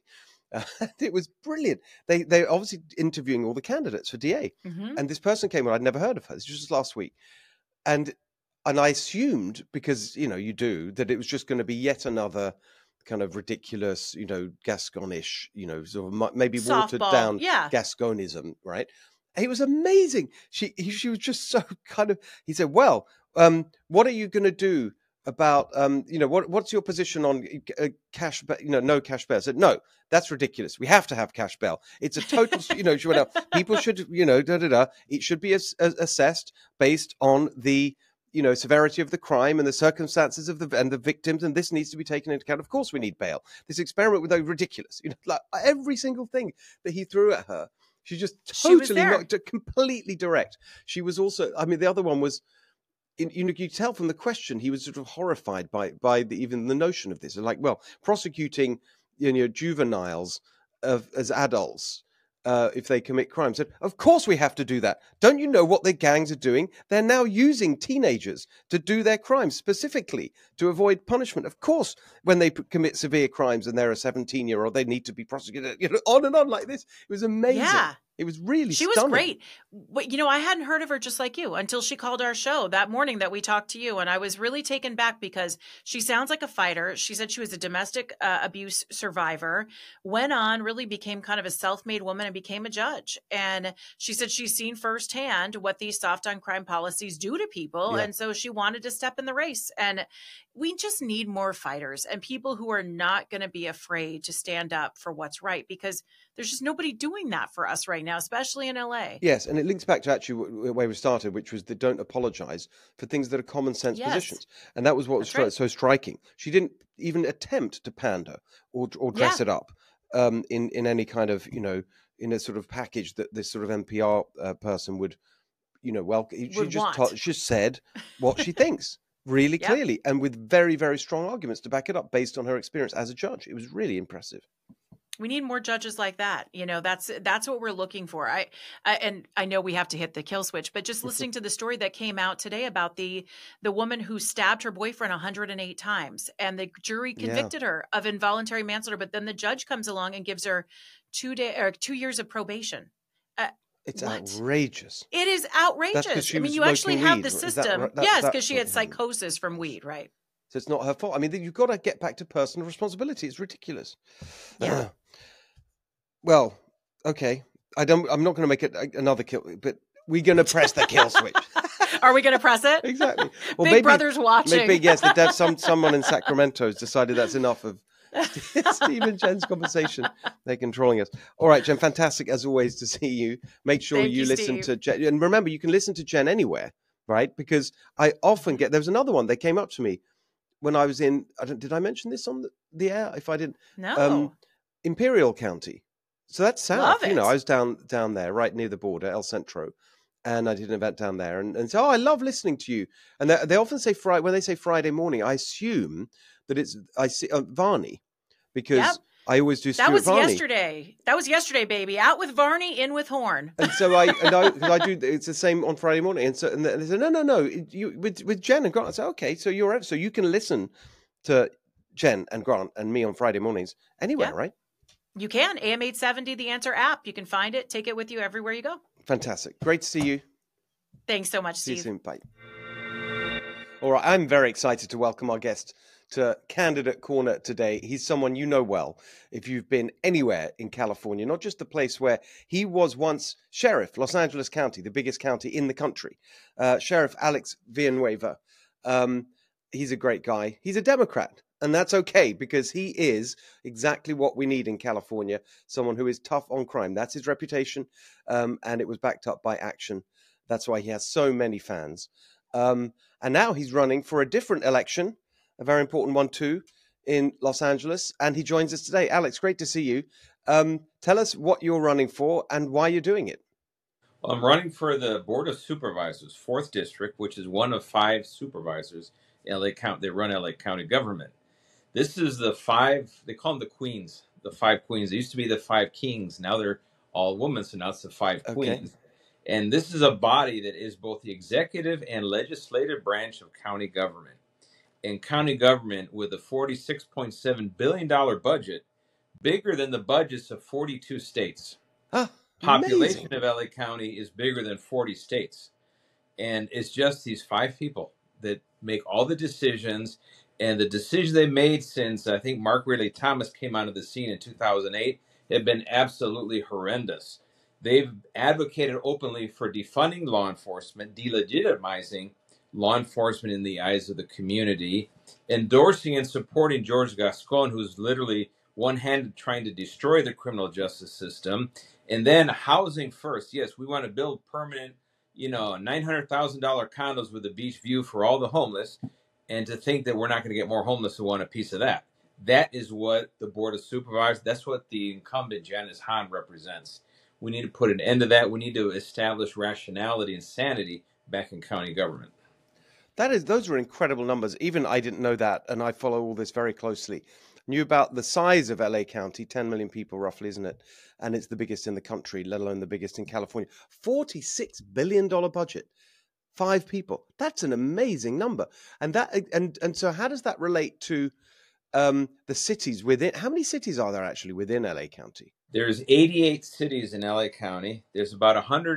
It was brilliant. They're obviously interviewing all the candidates for DA. And this person came on, I'd never heard of her. This was just last week. And I assumed, because, you know, you do, that it was just going to be yet another kind of ridiculous, you know, Gasconish, you know, sort of maybe watered down Gasconism, right? It was amazing. She was just so kind of, he said, well, what are you going to do about, you know, what's your position on cash, you know, no cash bail? I said, no, that's ridiculous. We have to have cash bail. It's a total, you know, she went out, people should, you know, it should be assessed based on the, you know, severity of the crime and the circumstances of the victims, and this needs to be taken into account. Of course we need bail. This experiment was ridiculous. You know, like every single thing that he threw at her, she just totally knocked it completely direct. She was also, I mean, the other one was, you know, you tell from the question, he was sort of horrified by even the notion of this. Like, well, prosecuting, you know, juveniles as adults if they commit crimes. Said, of course we have to do that. Don't you know what the gangs are doing? They're now using teenagers to do their crimes specifically to avoid punishment. Of course, when they commit severe crimes and they're a 17-year-old, they need to be prosecuted. You know, on and on like this. It was amazing. Yeah. It was really stunning. She was great. But, you know, I hadn't heard of her just like you until she called our show that morning that we talked to you. And I was really taken back because she sounds like a fighter. She said she was a domestic abuse survivor, went on, really became kind of a self-made woman and became a judge. And she said she's seen firsthand what these soft on crime policies do to people. Yeah. And so she wanted to step in the race. And we just need more fighters and people who are not going to be afraid to stand up for what's right, because there's just nobody doing that for us right now, especially in LA. Yes, and it links back to actually where we started, which was the don't apologize for things that are common sense positions. And that was what was so striking. She didn't even attempt to pander or dress it up in any kind of, you know, in a sort of package that this sort of NPR person would, you know, she just said what she thinks. Really clearly, and with very, very strong arguments to back it up based on her experience as a judge. It was really impressive. We need more judges like that. You know, that's what we're looking for. And I know we have to hit the kill switch, but just listening to the story that came out today about the woman who stabbed her boyfriend 108 times, and the jury convicted her of involuntary manslaughter, but then the judge comes along and gives her 2 years of probation. It's outrageous. It is outrageous. I mean, you actually have the system. Yes, because she had psychosis from weed, right? So it's not her fault. I mean, you've got to get back to personal responsibility. It's ridiculous. Yeah. Well, okay. I'm not going to make it another kill, but we're going to press the kill switch. Are we going to press it? Exactly. Well, Big Brother's watching. Maybe, yes. Someone in Sacramento has decided that's enough of Steve and Jen's conversation. They're controlling us. All right, Jen, fantastic as always to see you. Make sure you listen to Jen. And remember, you can listen to Jen anywhere. right? Because I often get, there was another one, they came up to me when I was in, did I mention this on the air? If I didn't, No. Imperial County. So that's Love south. You know, I it. was down there, right near the border, El Centro, and I did an event down there. And so, I love listening to you. And they often say Friday, when they say Friday morning, I assume that it's, I see Varney, Yep. because I always do That Stuart was Varney. yesterday. That was yesterday, baby. Out with Varney, in with Horn. And so I do. It's the same on Friday morning. And so and they said, no, you with Jen and Grant. I said, okay, so you're so you can listen to Jen and Grant and me on Friday mornings anywhere, Yeah. right? You can. AM 870, the Answer app. You can find it. Take it with you everywhere you go. Fantastic. Great to see you. Thanks so much, See Steve. you soon. Bye. All right, I'm very excited to welcome our guest to Candidate Corner today. He's someone you know well if you've been anywhere in California, not just the place where he was once sheriff, Los Angeles County, the biggest county in the country. Sheriff Alex Villanueva. He's a great guy. He's a Democrat, and that's okay because he is exactly what we need in California, someone who is tough on crime. That's his reputation, and it was backed up by action. That's why he has so many fans. And now he's running for a different election, a very important one too, in Los Angeles. And he joins us today. Alex, great to see you. Tell us what you're running for and why you're doing it. Well, I'm running for the Board of Supervisors, 4th District, which is one of 5 supervisors in LA County. They run LA County government. This is the 5, they call them the queens, the 5 queens. They used to be the 5 kings. Now they're all women, so now it's the 5 queens. And this is a body that is both the executive and legislative branch of county government. And county government with a $46.7 billion budget, bigger than the budgets of 42 states. Population of LA County is bigger than 40 states. And it's just these 5 people that make all the decisions. And the decisions they made since, I think, Mark Ridley Thomas came onto the scene in 2008 have been absolutely horrendous. They've advocated openly for defunding law enforcement, delegitimizing law enforcement in the eyes of the community, endorsing and supporting George Gascon, who's literally one-handed trying to destroy the criminal justice system, and then housing first. Yes, we want to build permanent, $900,000 condos with a beach view for all the homeless, and to think that we're not going to get more homeless who want a piece of that. That is what the Board of Supervisors, that's what the incumbent Janice Hahn represents. We need to put an end to that. We need to establish rationality and sanity back in county government. Those are incredible numbers. Even I didn't know that, and I follow all this very closely. Knew about the size of LA County, 10 million people roughly, isn't it? And it's the biggest in the country, let alone the biggest in California. $46 billion budget, 5 people. That's an amazing number. And so how does that relate to the cities within? How many cities are there actually within LA County? There's 88 cities in LA County. There's about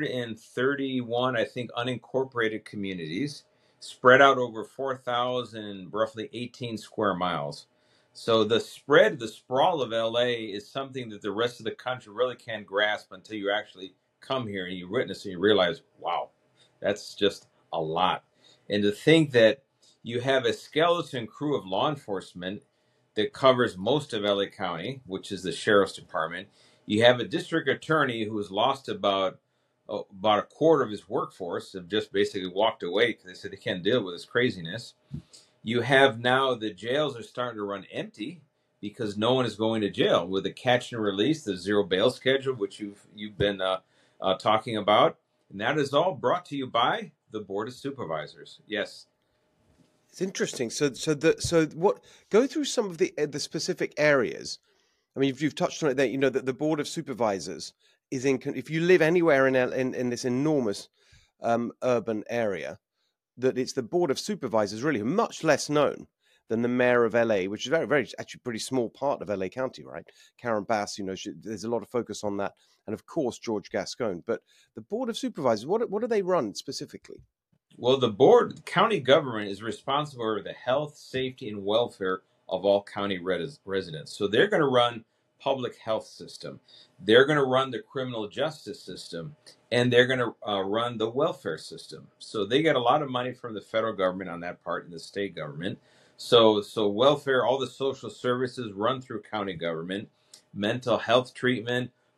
131, I think, unincorporated communities spread out over 4,000, roughly 18 square miles. So the sprawl of LA is something that the rest of the country really can't grasp until you actually come here and you witness and you realize, wow, that's just a lot. And to think that you have a skeleton crew of law enforcement that covers most of LA County, which is the sheriff's department. You have a district attorney who has lost about a quarter of his workforce, have just basically walked away because they said they can't deal with this craziness. You have now the jails are starting to run empty because no one is going to jail with the catch and release, the zero bail schedule, which you've been talking about, and that is all brought to you by the Board of Supervisors. Yes. It's interesting. So what? Go through some of the specific areas. I mean, you've touched on it there. You know that the Board of Supervisors is in. If you live anywhere in this enormous urban area, that it's the Board of Supervisors really, who are much less known than the Mayor of LA, which is very, very actually pretty small part of LA County, right? Karen Bass, there's a lot of focus on that, and of course George Gascon. But the Board of Supervisors, what do they run specifically? Well, the county government is responsible for the health, safety, and welfare of all county residents. So they're going to run public health system. They're going to run the criminal justice system, and they're going to run the welfare system. So they get a lot of money from the federal government on that part and the state government. So welfare, all the social services run through county government, mental health treatment,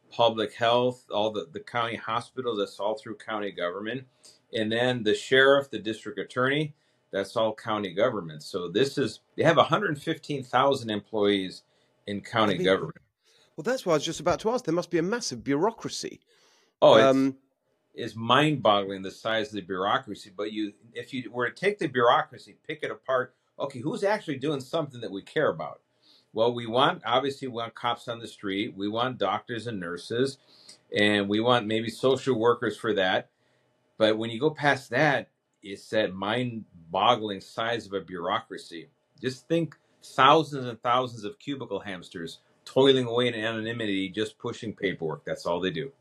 public health, all the county hospitals, that's all through county government. And then the sheriff, the district attorney, that's all county government. So they have 115,000 employees in I county mean, government. well, that's what I was just about to ask. There must be a massive bureaucracy. Oh, Um, it's mind-boggling the size of the bureaucracy. But if you were to take the bureaucracy, pick it apart, okay, who's actually doing something that we care about? Well, obviously we want cops on the street, we want doctors and nurses, and we want maybe social workers for that. But when you go past that, it's that mind-boggling size of a bureaucracy. Just think thousands and thousands of cubicle hamsters toiling away in anonymity, just pushing paperwork. That's all they do.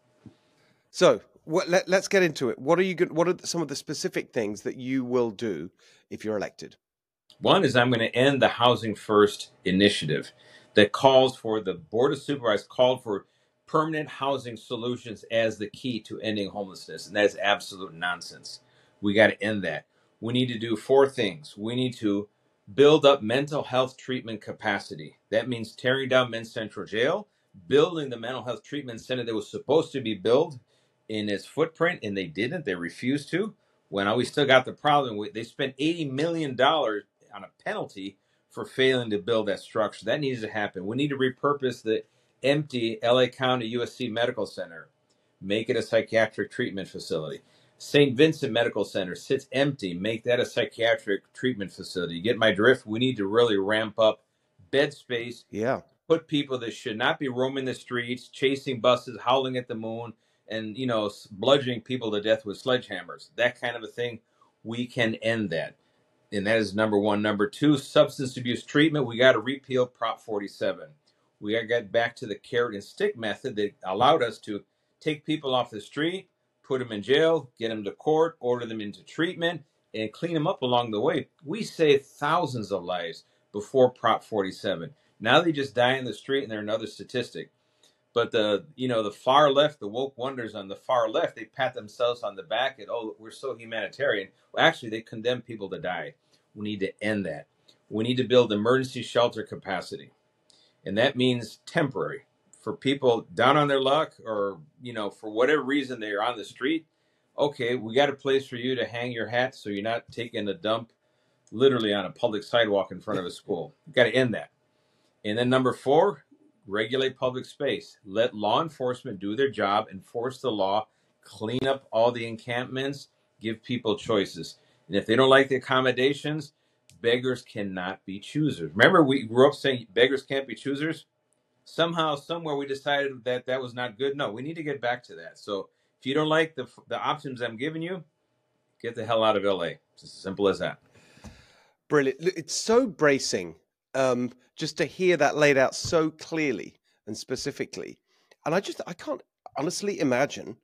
So let's get into it. What are some of the specific things that you will do if you're elected? One is I'm going to end the Housing First initiative that calls for the Board of Supervisors called for permanent housing solutions as the key to ending homelessness. And that's absolute nonsense. We got to end that. We need to do 4 things. We need to build up mental health treatment capacity. That means tearing down Men's Central Jail, building the mental health treatment center that was supposed to be built in its footprint, and they didn't. They refused to. Well, we still got the problem. They spent $80 million on a penalty for failing to build that structure. That needs to happen. We need to repurpose the empty LA County USC Medical Center, make it a psychiatric treatment facility. St. Vincent Medical Center sits empty, make that a psychiatric treatment facility. You get my drift? We need to really ramp up bed space. Yeah. Put people that should not be roaming the streets, chasing buses, howling at the moon, and bludgeoning people to death with sledgehammers. That kind of a thing. We can end that. And that is number 1. Number 2, substance abuse treatment. We got to repeal Prop 47. We got to get back to the carrot and stick method that allowed us to take people off the street, put them in jail, get them to court, order them into treatment, and clean them up along the way. We saved thousands of lives before Prop 47. Now they just die in the street, and they're another statistic. But the far left, the woke wonders on the far left, they pat themselves on the back and, oh, we're so humanitarian. Well, actually, they condemn people to die. We need to end that. We need to build emergency shelter capacity. And that means temporary. For people down on their luck or, for whatever reason they're on the street, okay, we got a place for you to hang your hat so you're not taking a dump literally on a public sidewalk in front of a school. We've got to end that. And then number 4, regulate public space. Let law enforcement do their job, enforce the law, clean up all the encampments, give people choices. And if they don't like the accommodations, beggars cannot be choosers. Remember, we grew up saying beggars can't be choosers? Somehow, somewhere, we decided that was not good. No, we need to get back to that. So if you don't like the options I'm giving you, get the hell out of LA. It's as simple as that. Brilliant. It's so bracing just to hear that laid out so clearly and specifically. And I can't honestly imagine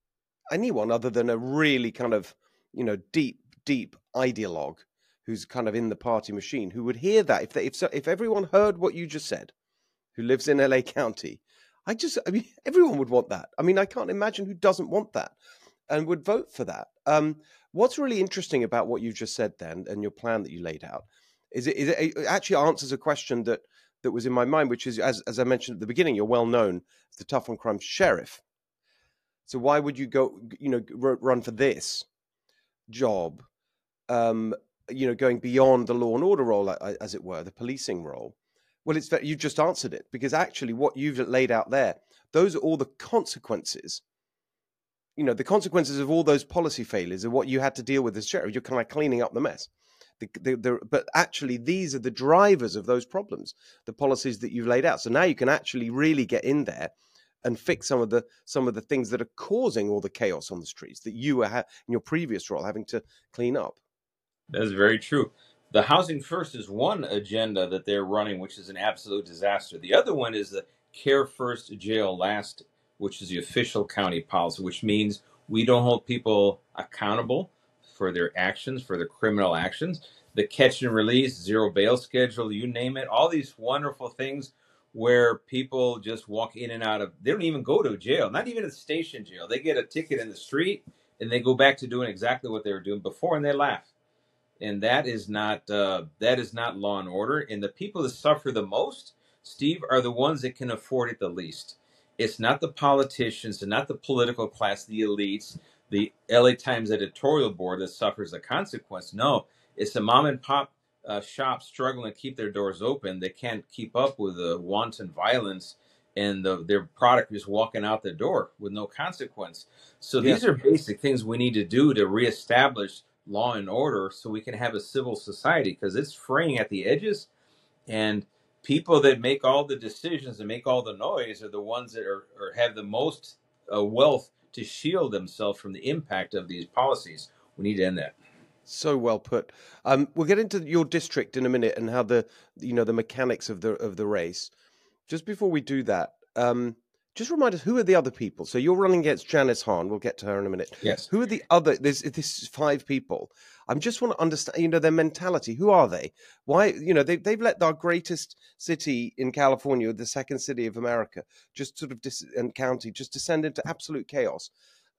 anyone other than a really kind of, deep ideologue who's kind of in the party machine who would hear that. If everyone heard what you just said, who lives in LA County, everyone would want that. I mean, I can't imagine who doesn't want that and would vote for that. What's really interesting about what you just said then and your plan that you laid out is it actually answers a question that was in my mind, which is, as I mentioned at the beginning, you're well known as the tough on crime sheriff. So why would you go, run for this job, going beyond the law and order role, as it were, the policing role? Well, you just answered it, because actually what you've laid out there, those are all the consequences. The consequences of all those policy failures are what you had to deal with as sheriff. You're kind of cleaning up the mess. But actually, these are the drivers of those problems, the policies that you've laid out. So now you can actually really get in there and fix some of the things that are causing all the chaos on the streets that you were in your previous role having to clean up. That's very true. The Housing First is one agenda that they're running, which is an absolute disaster. The other one is the Care First, Jail Last, which is the official county policy, which means we don't hold people accountable for their actions, for their criminal actions. The catch and release, zero bail schedule, you name it, all these wonderful things where people just walk in and out of, they don't even go to jail, not even a station jail. They get a ticket in the street and they go back to doing exactly what they were doing before, and they laugh. And that is not law and order. And the people that suffer the most, Steve, are the ones that can afford it the least. It's not the politicians and not the political class, the elites, the LA Times editorial board that suffers the consequence. No, it's the mom and pop shops struggling to keep their doors open. They can't keep up with the wanton violence and their product just walking out the door with no consequence. So Yeah. these are basic things we need to do to reestablish law and order so we can have a civil society, because it's fraying at the edges, and people that make all the decisions and make all the noise are the ones that or have the most wealth to shield themselves from the impact of these policies. We need to end that. So well put. We'll get into your district in a minute and how the mechanics of the race. Just before we do that, just remind us, who are the other people? So you're running against Janice Hahn. We'll get to her in a minute. Yes. Who are the other? This is 5 people. I just want to understand, their mentality. Who are they? Why, they've let our greatest city in California, the second city of America, just sort of and county, just descend into absolute chaos.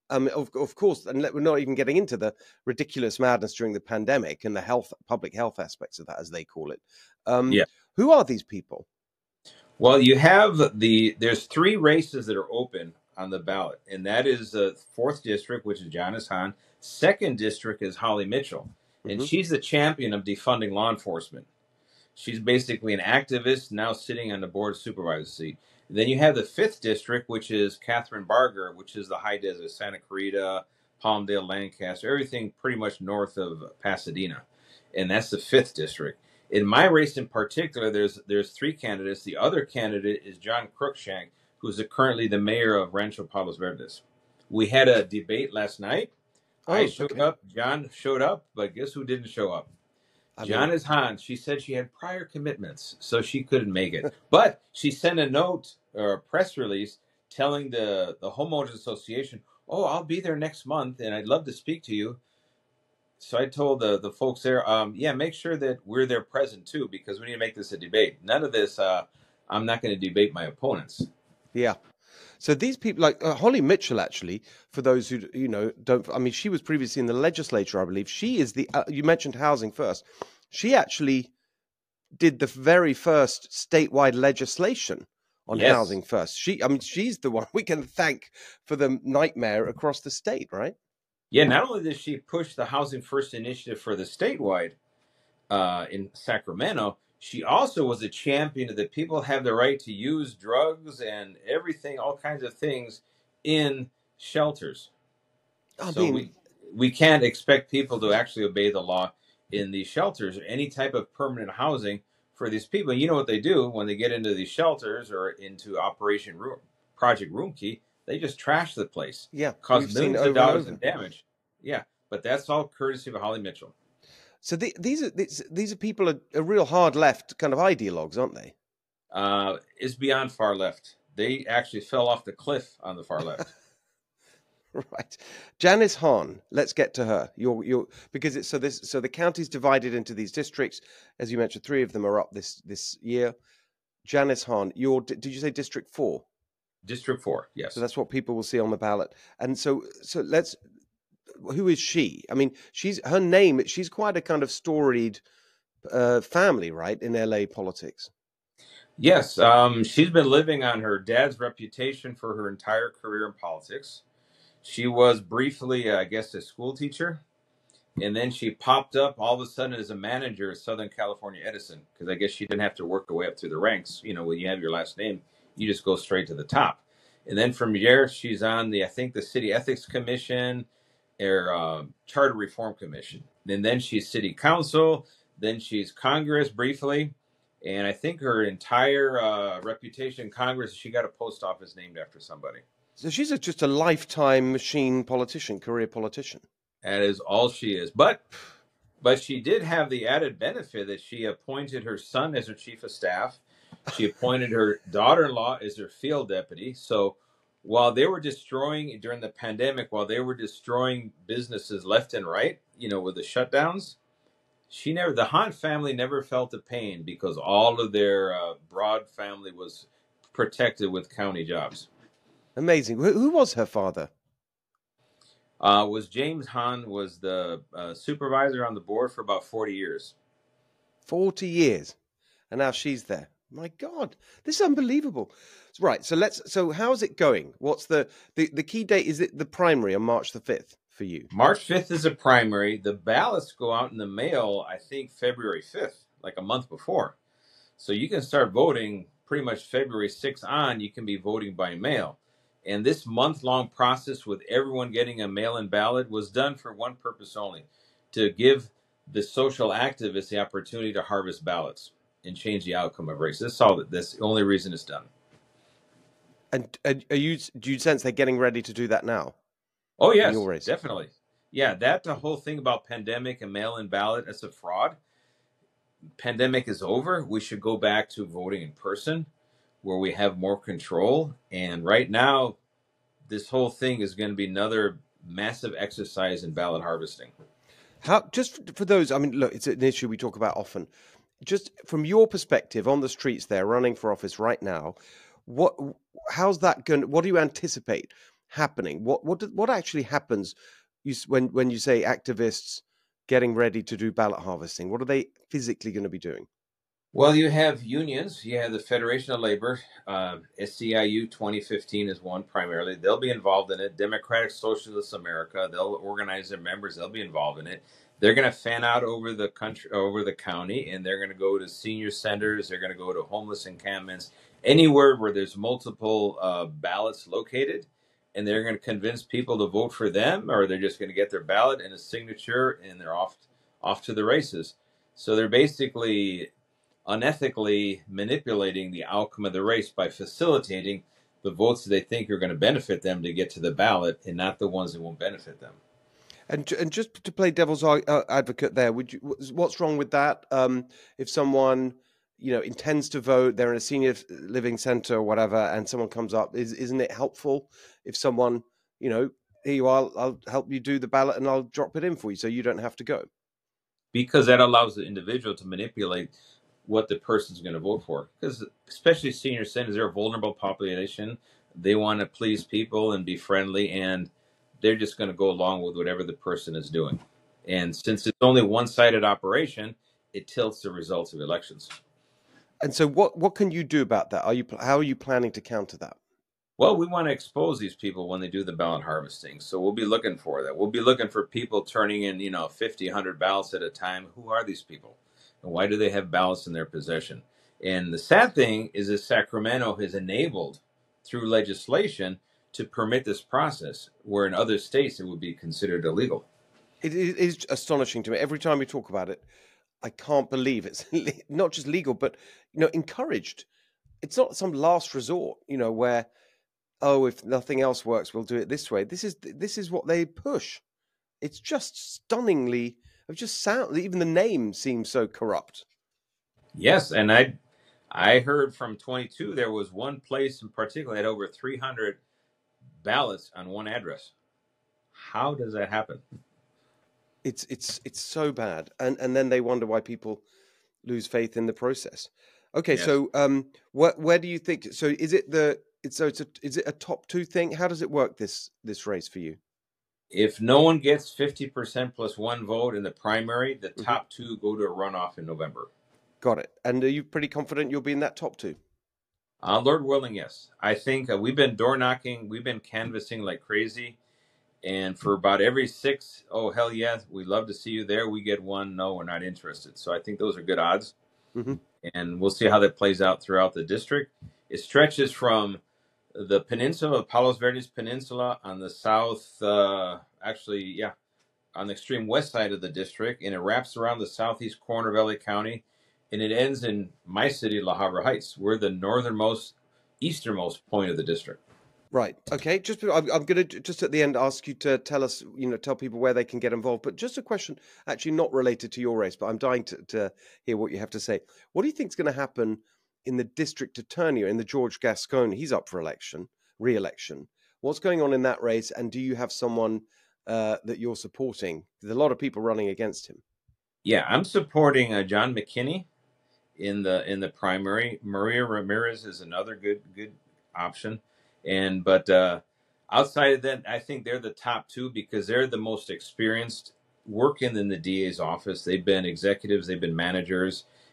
Of course, and we're not even getting into the ridiculous madness during the pandemic and the public health aspects of that, as they call it. Yeah. Who are these people? Well, you have there's 3 races that are open on the ballot, and that is the 4th district, which is Janice Hahn. 2nd district is Holly Mitchell, and she's the champion of defunding law enforcement. She's basically an activist now sitting on the board of supervisors seat. Then you have the 5th district, which is Catherine Barger, which is the high desert, Santa Clarita, Palmdale, Lancaster, everything pretty much north of Pasadena, and that's the 5th district. In my race in particular, there's 3 candidates. The other candidate is John Cruikshank, who's currently the mayor of Rancho Palos Verdes. We had a debate last night. I showed up. John showed up, but guess who didn't show up? Janice Hahn. She said she had prior commitments, so she couldn't make it. But she sent a note or a press release telling the Homeowners Association, "Oh, I'll be there next month, and I'd love to speak to you." So I told the folks there, make sure that we're there present too, because we need to make this a debate. None of this, I'm not going to debate my opponents. Yeah. So these people, like Holly Mitchell, actually, for those who don't, I mean, she was previously in the legislature, I believe. She is you mentioned housing first. She actually did the very first statewide legislation on housing first. She's the one we can thank for the nightmare across the state, right? Yeah, not only did she push the Housing First initiative for the statewide in Sacramento, she also was a champion of that people have the right to use drugs and everything, all kinds of things in shelters. We can't expect people to actually obey the law in these shelters or any type of permanent housing for these people. You know what they do when they get into these shelters or into Project Roomkey? They just trash the place. Yeah. Cause millions of dollars in damage. Yeah. But that's all courtesy of Holly Mitchell. So these are people are real hard left kind of ideologues, aren't they? It's beyond far left. They actually fell off the cliff on the far left. Right. Janice Hahn, let's get to her. Because so the county's divided into these districts. As you mentioned, 3 of them are up this year. Janice Hahn, did you say District 4? District 4, yes. So that's what people will see on the ballot. And so who is she? I mean, she's quite a kind of storied family, right, in LA politics. Yes, she's been living on her dad's reputation for her entire career in politics. She was briefly, I guess, a school teacher, and then she popped up all of a sudden as a manager at Southern California Edison, because I guess she didn't have to work her way up through the ranks. When you have your last name, you just go straight to the top. And then from there, she's on the City Ethics Commission or Charter Reform Commission. And then she's city council. Then she's Congress briefly. And I think her entire reputation in Congress, she got a post office named after somebody. So she's just a lifetime machine politician, career politician. That is all she is. But she did have the added benefit that she appointed her son as her chief of staff. She appointed her daughter-in-law as her field deputy. So while they were destroying, during the pandemic, while they were destroying businesses left and right, with the shutdowns, the Hahn family never felt the pain because all of their broad family was protected with county jobs. Amazing. Who was her father? Was James Hahn, was the supervisor on the board for about 40 years. 40 years. And now she's there. My God, this is unbelievable. Right. So how's it going? What's the key date? Is it the primary on March the 5th for you? March 5th is a primary. The ballots go out in the mail, I think, February 5th, like a month before. So you can start voting pretty much February 6th on. You can be voting by mail. And this month-long process with everyone getting a mail-in ballot was done for one purpose only, to give the social activists the opportunity to harvest ballots and change the outcome of race. That's the only reason it's done. And do you sense they're getting ready to do that now? Oh, in yes, your race? definitely. Yeah, the whole thing about pandemic and mail-in ballot, that's a fraud. Pandemic is over. We should go back to voting in person where we have more control. And right now, this whole thing is going to be another massive exercise in ballot harvesting. How, just for those, I mean, look, it's an issue we talk about often. Just from your perspective on the streets there, running for office right now, how's that going? What do you anticipate happening? What actually happens when you say activists getting ready to do ballot harvesting? What are they physically going to be doing? Well, you have unions. You have the Federation of Labor. SCIU 2015 is one primarily. They'll be involved in it. Democratic Socialists America, they'll organize their members. They'll be involved in it. They're going to fan out over the country, over the county, and they're going to go to senior centers. They're going to go to homeless encampments, anywhere where there's multiple ballots located, and they're going to convince people to vote for them, or they're just going to get their ballot and a signature, and they're off to the races. So they're basically unethically manipulating the outcome of the race by facilitating the votes that they think are going to benefit them to get to the ballot, and not the ones that won't benefit them. And just to play devil's advocate there, what's wrong with that? If someone intends to vote, they're in a senior living center or whatever, and someone comes up, isn't it helpful if someone, here you are, I'll help you do the ballot and I'll drop it in for you so you don't have to go? Because that allows the individual to manipulate what the person's going to vote for. Because especially senior centers, they're a vulnerable population. They want to please people and be friendly, and they're just going to go along with whatever the person is doing. And since it's only one-sided operation, it tilts the results of elections. And so what can you do about that? How are you planning to counter that? Well, we want to expose these people when they do the ballot harvesting. So we'll be looking for that. We'll be looking for people turning in, 50, 100 ballots at a time. Who are these people? And why do they have ballots in their possession? And the sad thing is that Sacramento has enabled, through legislation, to permit this process, where in other states it would be considered illegal. It is astonishing to me. Every time we talk about it, I can't believe it's not just legal, but encouraged. It's not some last resort, where, if nothing else works, we'll do it this way. This is what they push. It's just stunningly. Even the name seems so corrupt. Yes, and I heard from 22 there was one place in particular that had over 300 ballots on one address. How does that happen? It's so bad, and then they wonder why people lose faith in the process. Okay, yes. So where do you think? So is it is it a top two thing? How does it work this race for you? If no one gets 50% plus one vote in the primary, the top two go to a runoff in November. Got it. And are you pretty confident you'll be in that top two? Lord willing, yes. I think we've been door knocking, we've been canvassing like crazy. And for about every 6, oh, hell yeah, we'd love to see you there, we get 1, no, we're not interested. So I think those are good odds. Mm-hmm. And we'll see how that plays out throughout the district. It stretches from the peninsula, Palos Verdes Peninsula, on the south, on the extreme west side of the district, and it wraps around the southeast corner of LA County, and it ends in my city, La Habra Heights. We're the northernmost, easternmost point of the district. Right. Okay. I'm going to just at the end ask you to tell us, tell people where they can get involved. But just a question, actually not related to your race, but I'm dying to hear what you have to say. What do you think is going to happen in the district attorney, in the George Gascon? He's up for re-election. What's going on in that race? And do you have someone that you're supporting? There's a lot of people running against him. Yeah, I'm supporting John McKinney in the primary. Maria Ramirez is another good option. But outside of that, I think they're the top two because they're the most experienced working in the DA's office. They've been executives, they've been managers,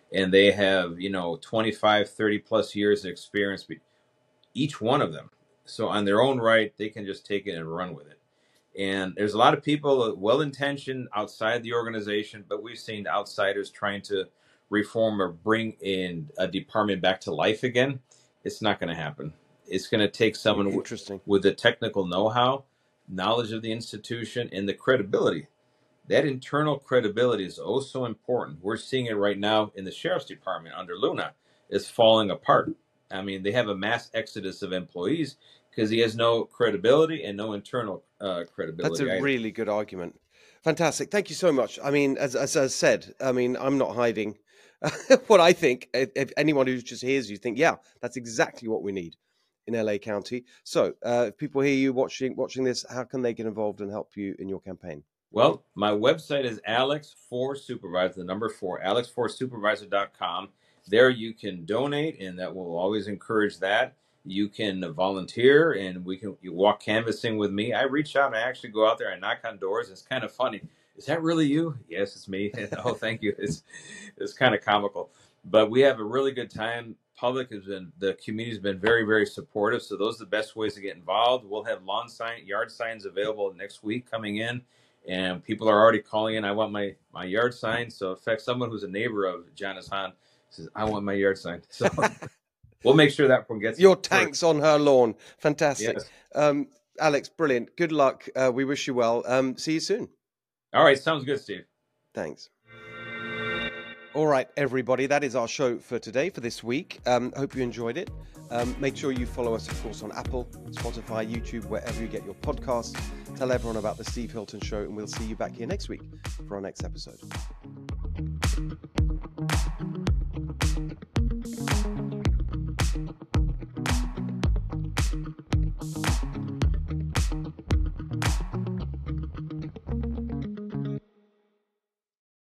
and they have, 25, 30 plus years of experience, each one of them. So on their own right, they can just take it and run with it. And there's a lot of people well-intentioned outside the organization, but we've seen outsiders trying to reform or bring in a department back to life again. It's not going to happen. It's going to take someone with the technical know-how, knowledge of the institution, and the credibility. That internal credibility is oh so important. We're seeing it right now in the sheriff's department under Luna. It's falling apart. I mean, they have a mass exodus of employees because he has no credibility and no internal credibility. That's a really good argument. Fantastic. Thank you so much. I mean, as I said, I mean, I'm not hiding what I think. If anyone who just hears you think, yeah, that's exactly what we need in LA County. So if people hear you watching this, how can they get involved and help you in your campaign? Well, my website is Alex4Supervisor, the number 4, alex4supervisor.com. There you can donate, and that will always encourage that. You can volunteer, and you walk canvassing with me. I reach out and I actually go out there and knock on doors. It's kind of funny. Is that really you? Yes, it's me. Oh, thank you. It's kind of comical, but we have a really good time. The community's been very, very supportive. So those are the best ways to get involved. We'll have yard signs available next week coming in. And people are already calling in. I want my yard sign. So in fact, someone who's a neighbor of Janice Hahn says, I want my yard sign. So we'll make sure that one gets your tanks on her lawn. Fantastic. Yes. Alex, brilliant. Good luck. We wish you well. See you soon. All right. Sounds good, Steve. Thanks. All right, everybody, that is our show for today, for this week. Hope you enjoyed it. Make sure you follow us, of course, on Apple, Spotify, YouTube, wherever you get your podcasts. Tell everyone about the Steve Hilton Show, and we'll see you back here next week for our next episode.